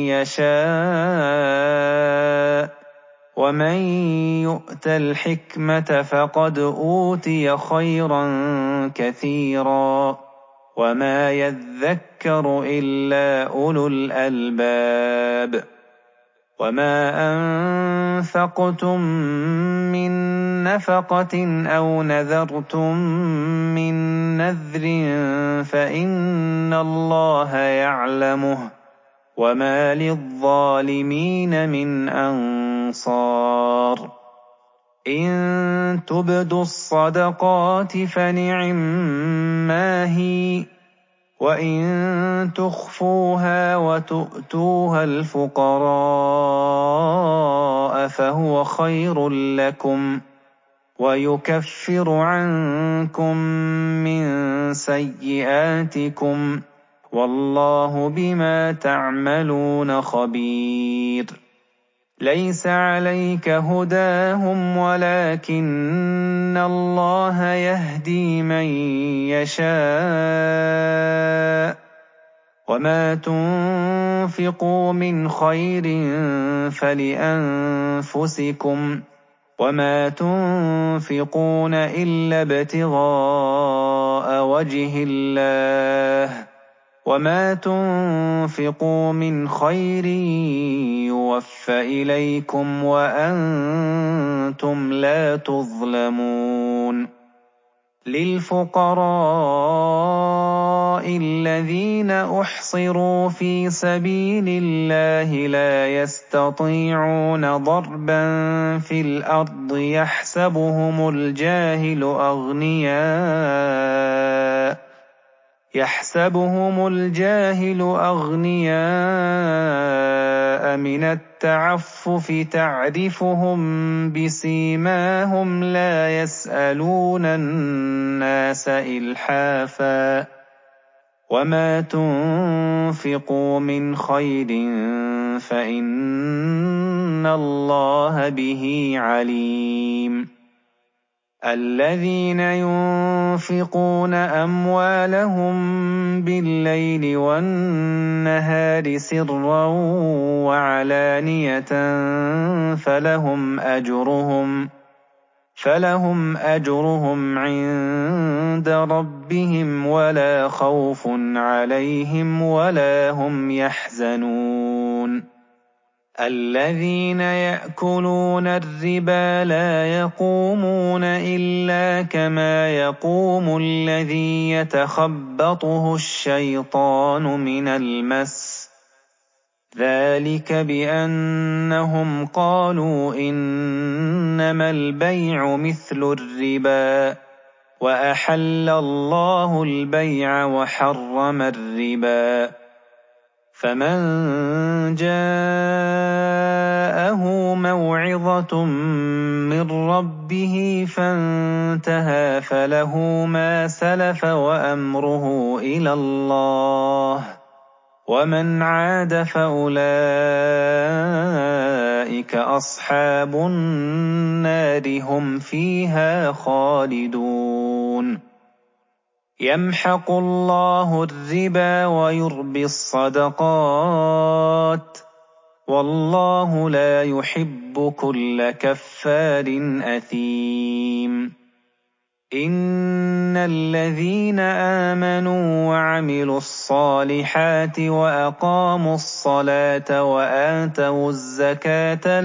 يشاء ومن يؤت الحكمة فقد أوتي خيرا كثيرا وما يذكر إلا أولو الألباب. وما أنفقتم من نفقة أو نذرتم من نذر فإن الله يعلمه وما للظالمين من أنصار. إن تبدوا الصدقات فنعما هي وإن تخفوها وتؤتوها الفقراء فهو خير لكم ويكفر عنكم من سيئاتكم والله بما تعملون خبير. ليس عليك هداهم ولكن الله يهدي من يشاء وما تنفقوا من خير فلأنفسكم وما تنفقون إلا ابتغاء وجه الله وما تنفقوا من خير يوفى إليكم وأنتم لا تظلمون. للفقراء الذين أحصروا في سبيل الله لا يستطيعون ضربا في الأرض يحسبهم الجاهل أغنياء من التعفف تعرفهم بسيماهم لا يسألون الناس إلحافا وما تنفقوا من خير فإن الله به عليم. الذين ينفقون أموالهم بالليل والنهار سرا وعلانية فلهم أجرهم عند ربهم ولا خوف عليهم ولا هم يحزنون. الذين يأكلون الربا لا يقومون إلا كما يقوم الذي يتخبطه الشيطان من المس ذلك بأنهم قالوا إنما البيع مثل الربا وأحل الله البيع وحرم الربا فمن جاءه موعظة من ربه فانتهى فله ما سلف وأمره إلى الله ومن عاد فأولئك أصحاب النار هم فيها خالدون يمحق الله الربا ويربي الصدقات والله لا يحب كل كفار أثيم إن الذين آمنوا وعملوا الصالحات وأقاموا الصلاة وآتوا الزكاة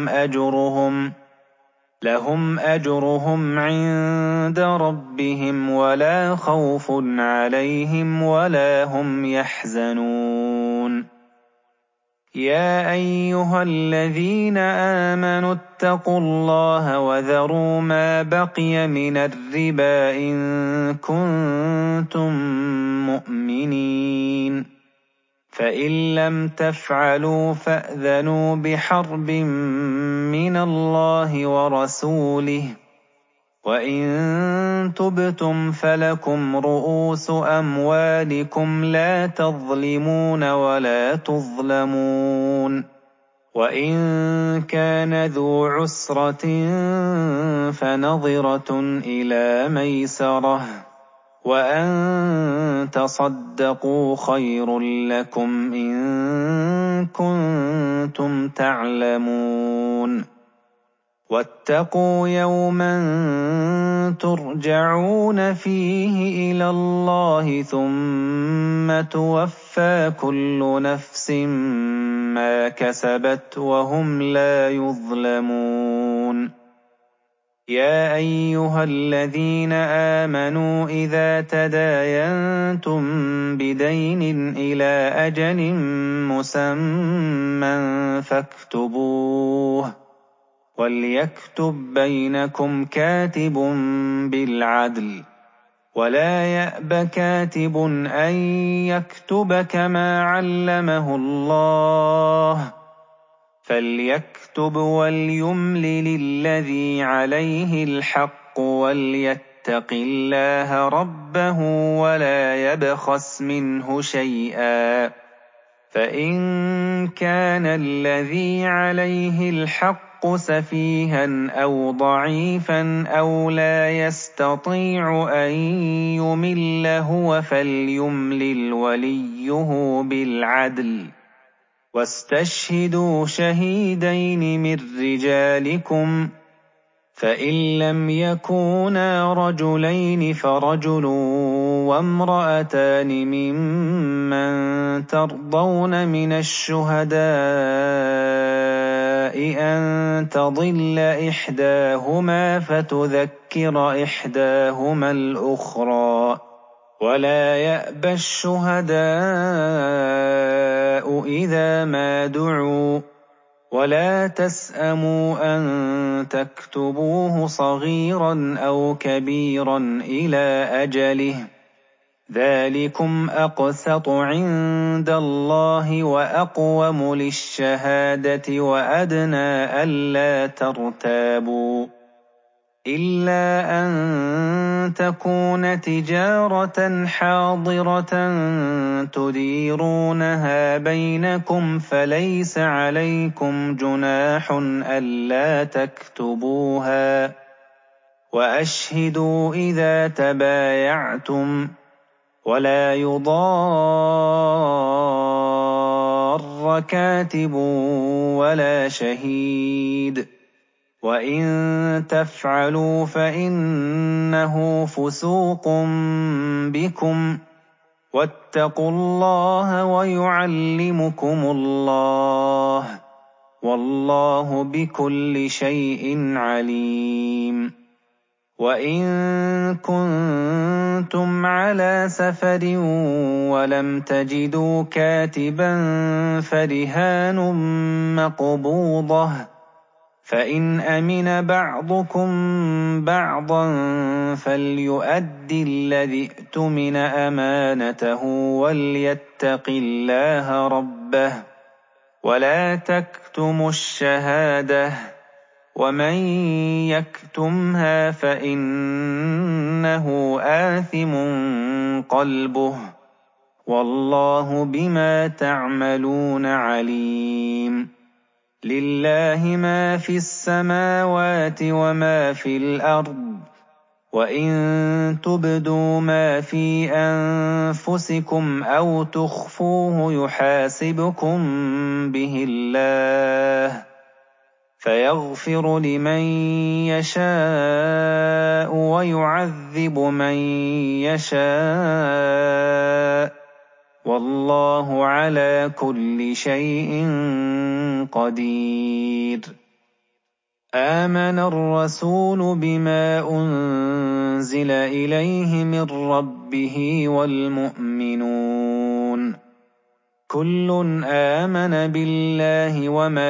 لهم أجرهم عند ربهم ولا خوف عليهم ولا هم يحزنون يا أيها الذين آمنوا اتقوا الله وذروا ما بقي من الربا إن كنتم مؤمنين فإن لم تفعلوا فأذنوا بحرب من الله ورسوله وإن تبتم فلكم رؤوس أموالكم لا تظلمون ولا تظلمون وإن كان ذو عسرة فنظرة إلى ميسرة وأن تصدقوا خير لكم إن كنتم تعلمون واتقوا يوما ترجعون فيه إلى الله ثم توفى كل نفس ما كسبت وهم لا يظلمون يا أيها الذين آمنوا إذا تداينتم بدين إلى أجل مسمى فاكتبوه وليكتب بينكم كاتب بالعدل ولا يأب كاتب أن يكتب كما علمه الله فليكتب وليملل الذي عليه الحق وليتق الله ربه ولا يبخس منه شيئا فإن كان الذي عليه الحق سفيها أو ضعيفا أو لا يستطيع أن يمل هو فليملل وليه بالعدل واستشهدوا شهيدين من رجالكم فإن لم يكونا رجلين فرجل وامرأتان ممن ترضون من الشهداء أن تضل إحداهما فتذكر إحداهما الأخرى ولا يأبى الشهداء إذا ما دعوا ولا تسأموا أن تكتبوه صغيرا أو كبيرا إلى أجله ذلكم أقسط عند الله وأقوم للشهادة وأدنى ألا ترتابوا إلا أن تكون تجارة حاضرة تديرونها بينكم فليس عليكم جناح ألا تكتبوها وأشهدوا إذا تبايعتم ولا يضار كاتب ولا شهيد وإن تفعلوا فإنه فسوق بكم واتقوا الله ويعلمكم الله والله بكل شيء عليم وَإِن كُنتُمْ عَلَىٰ سَفَرٍ وَلَمْ تَجِدُوا كَاتِبًا فَرِهَانٌ مَّقْبُوضَةٌ ۖ فَإِنْ أَمِنَ بَعْضُكُم بَعْضًا فَلْيُؤَدِّ الَّذِي اؤْتُمِنَ أَمَانَتَهُ وَلْيَتَّقِ اللَّهَ رَبَّهُ وَلَا تَكْتُمُوا الشَّهَادَةَ ۚ وَمَن يَكْتُمْهَا فَإِنَّهُ آثِمٌ قَلْبُهُ ۗ وَاللَّهُ بِمَا تَعْمَلُونَ عَلِيمٌ. لِلَّهِ مَا فِي السَّمَاوَاتِ وَمَا فِي الْأَرْضِ ۚ وَإِن تُبْدُوا مَا فِي أَنفُسِكُمْ أَوْ تُخْفُوهُ يُحَاسِبْكُم بِهِ اللَّهُ، فَيَغْفِرُ لِمَن يَشَاءُ وَيُعَذِّبُ مَن يَشَاءُ ۗ وَاللَّهُ عَلَىٰ كُلِّ شَيْءٍ قَدِيرٌ. آمَنَ الرَّسُولُ بِمَا أُنزِلَ إِلَيْهِ مِن رَّبِّهِ وَالْمُؤْمِنُونَ كُلٌّ آمَنَ بِاللَّهِ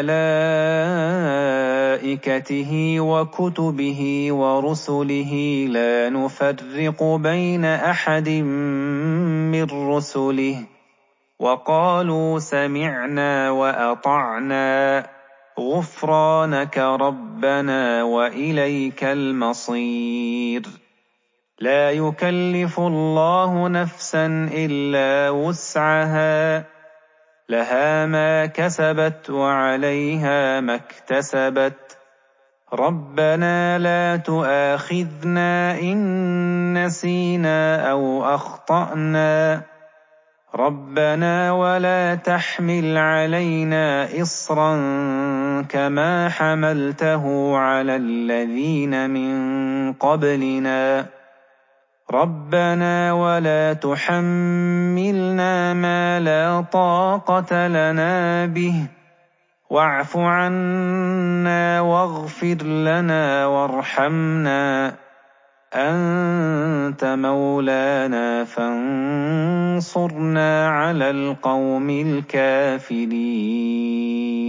وَمَلَائِكَتِهِ وَكُتُبِهِ وَرُسُلِهِ لَا نُفَرِّقُ بَيْنَ أَحَدٍ مِّن رُّسُلِهِ ۚ وَقَالُوا سَمِعْنَا وَأَطَعْنَا ۖ غُفْرَانَكَ رَبَّنَا وَإِلَيْكَ الْمَصِيرُ. لَا يُكَلِّفُ اللَّهُ نَفْسًا إِلَّا وُسْعَهَا ۚ لَهَا مَا كَسَبَتْ وَعَلَيْهَا مَا اكْتَسَبَتْ. رَبَّنَا لَا تُؤَاخِذْنَا إِن نَّسِينَا أَوْ أَخْطَأْنَا. رَبَّنَا وَلَا تَحْمِلْ عَلَيْنَا إِصْرًا كَمَا حَمَلْتَهُ عَلَى الَّذِينَ مِن قَبْلِنَا. رَبَّنَا وَلَا تُحَمِّلْنَا مَا لَا طَاقَةَ لَنَا بِهِ ۖ وَاعْفُ عَنَّا وَاغْفِرْ لَنَا وَارْحَمْنَا، أَنتَ مَوْلَانَا فَانصُرْنَا عَلَى الْقَوْمِ الْكَافِرِينَ.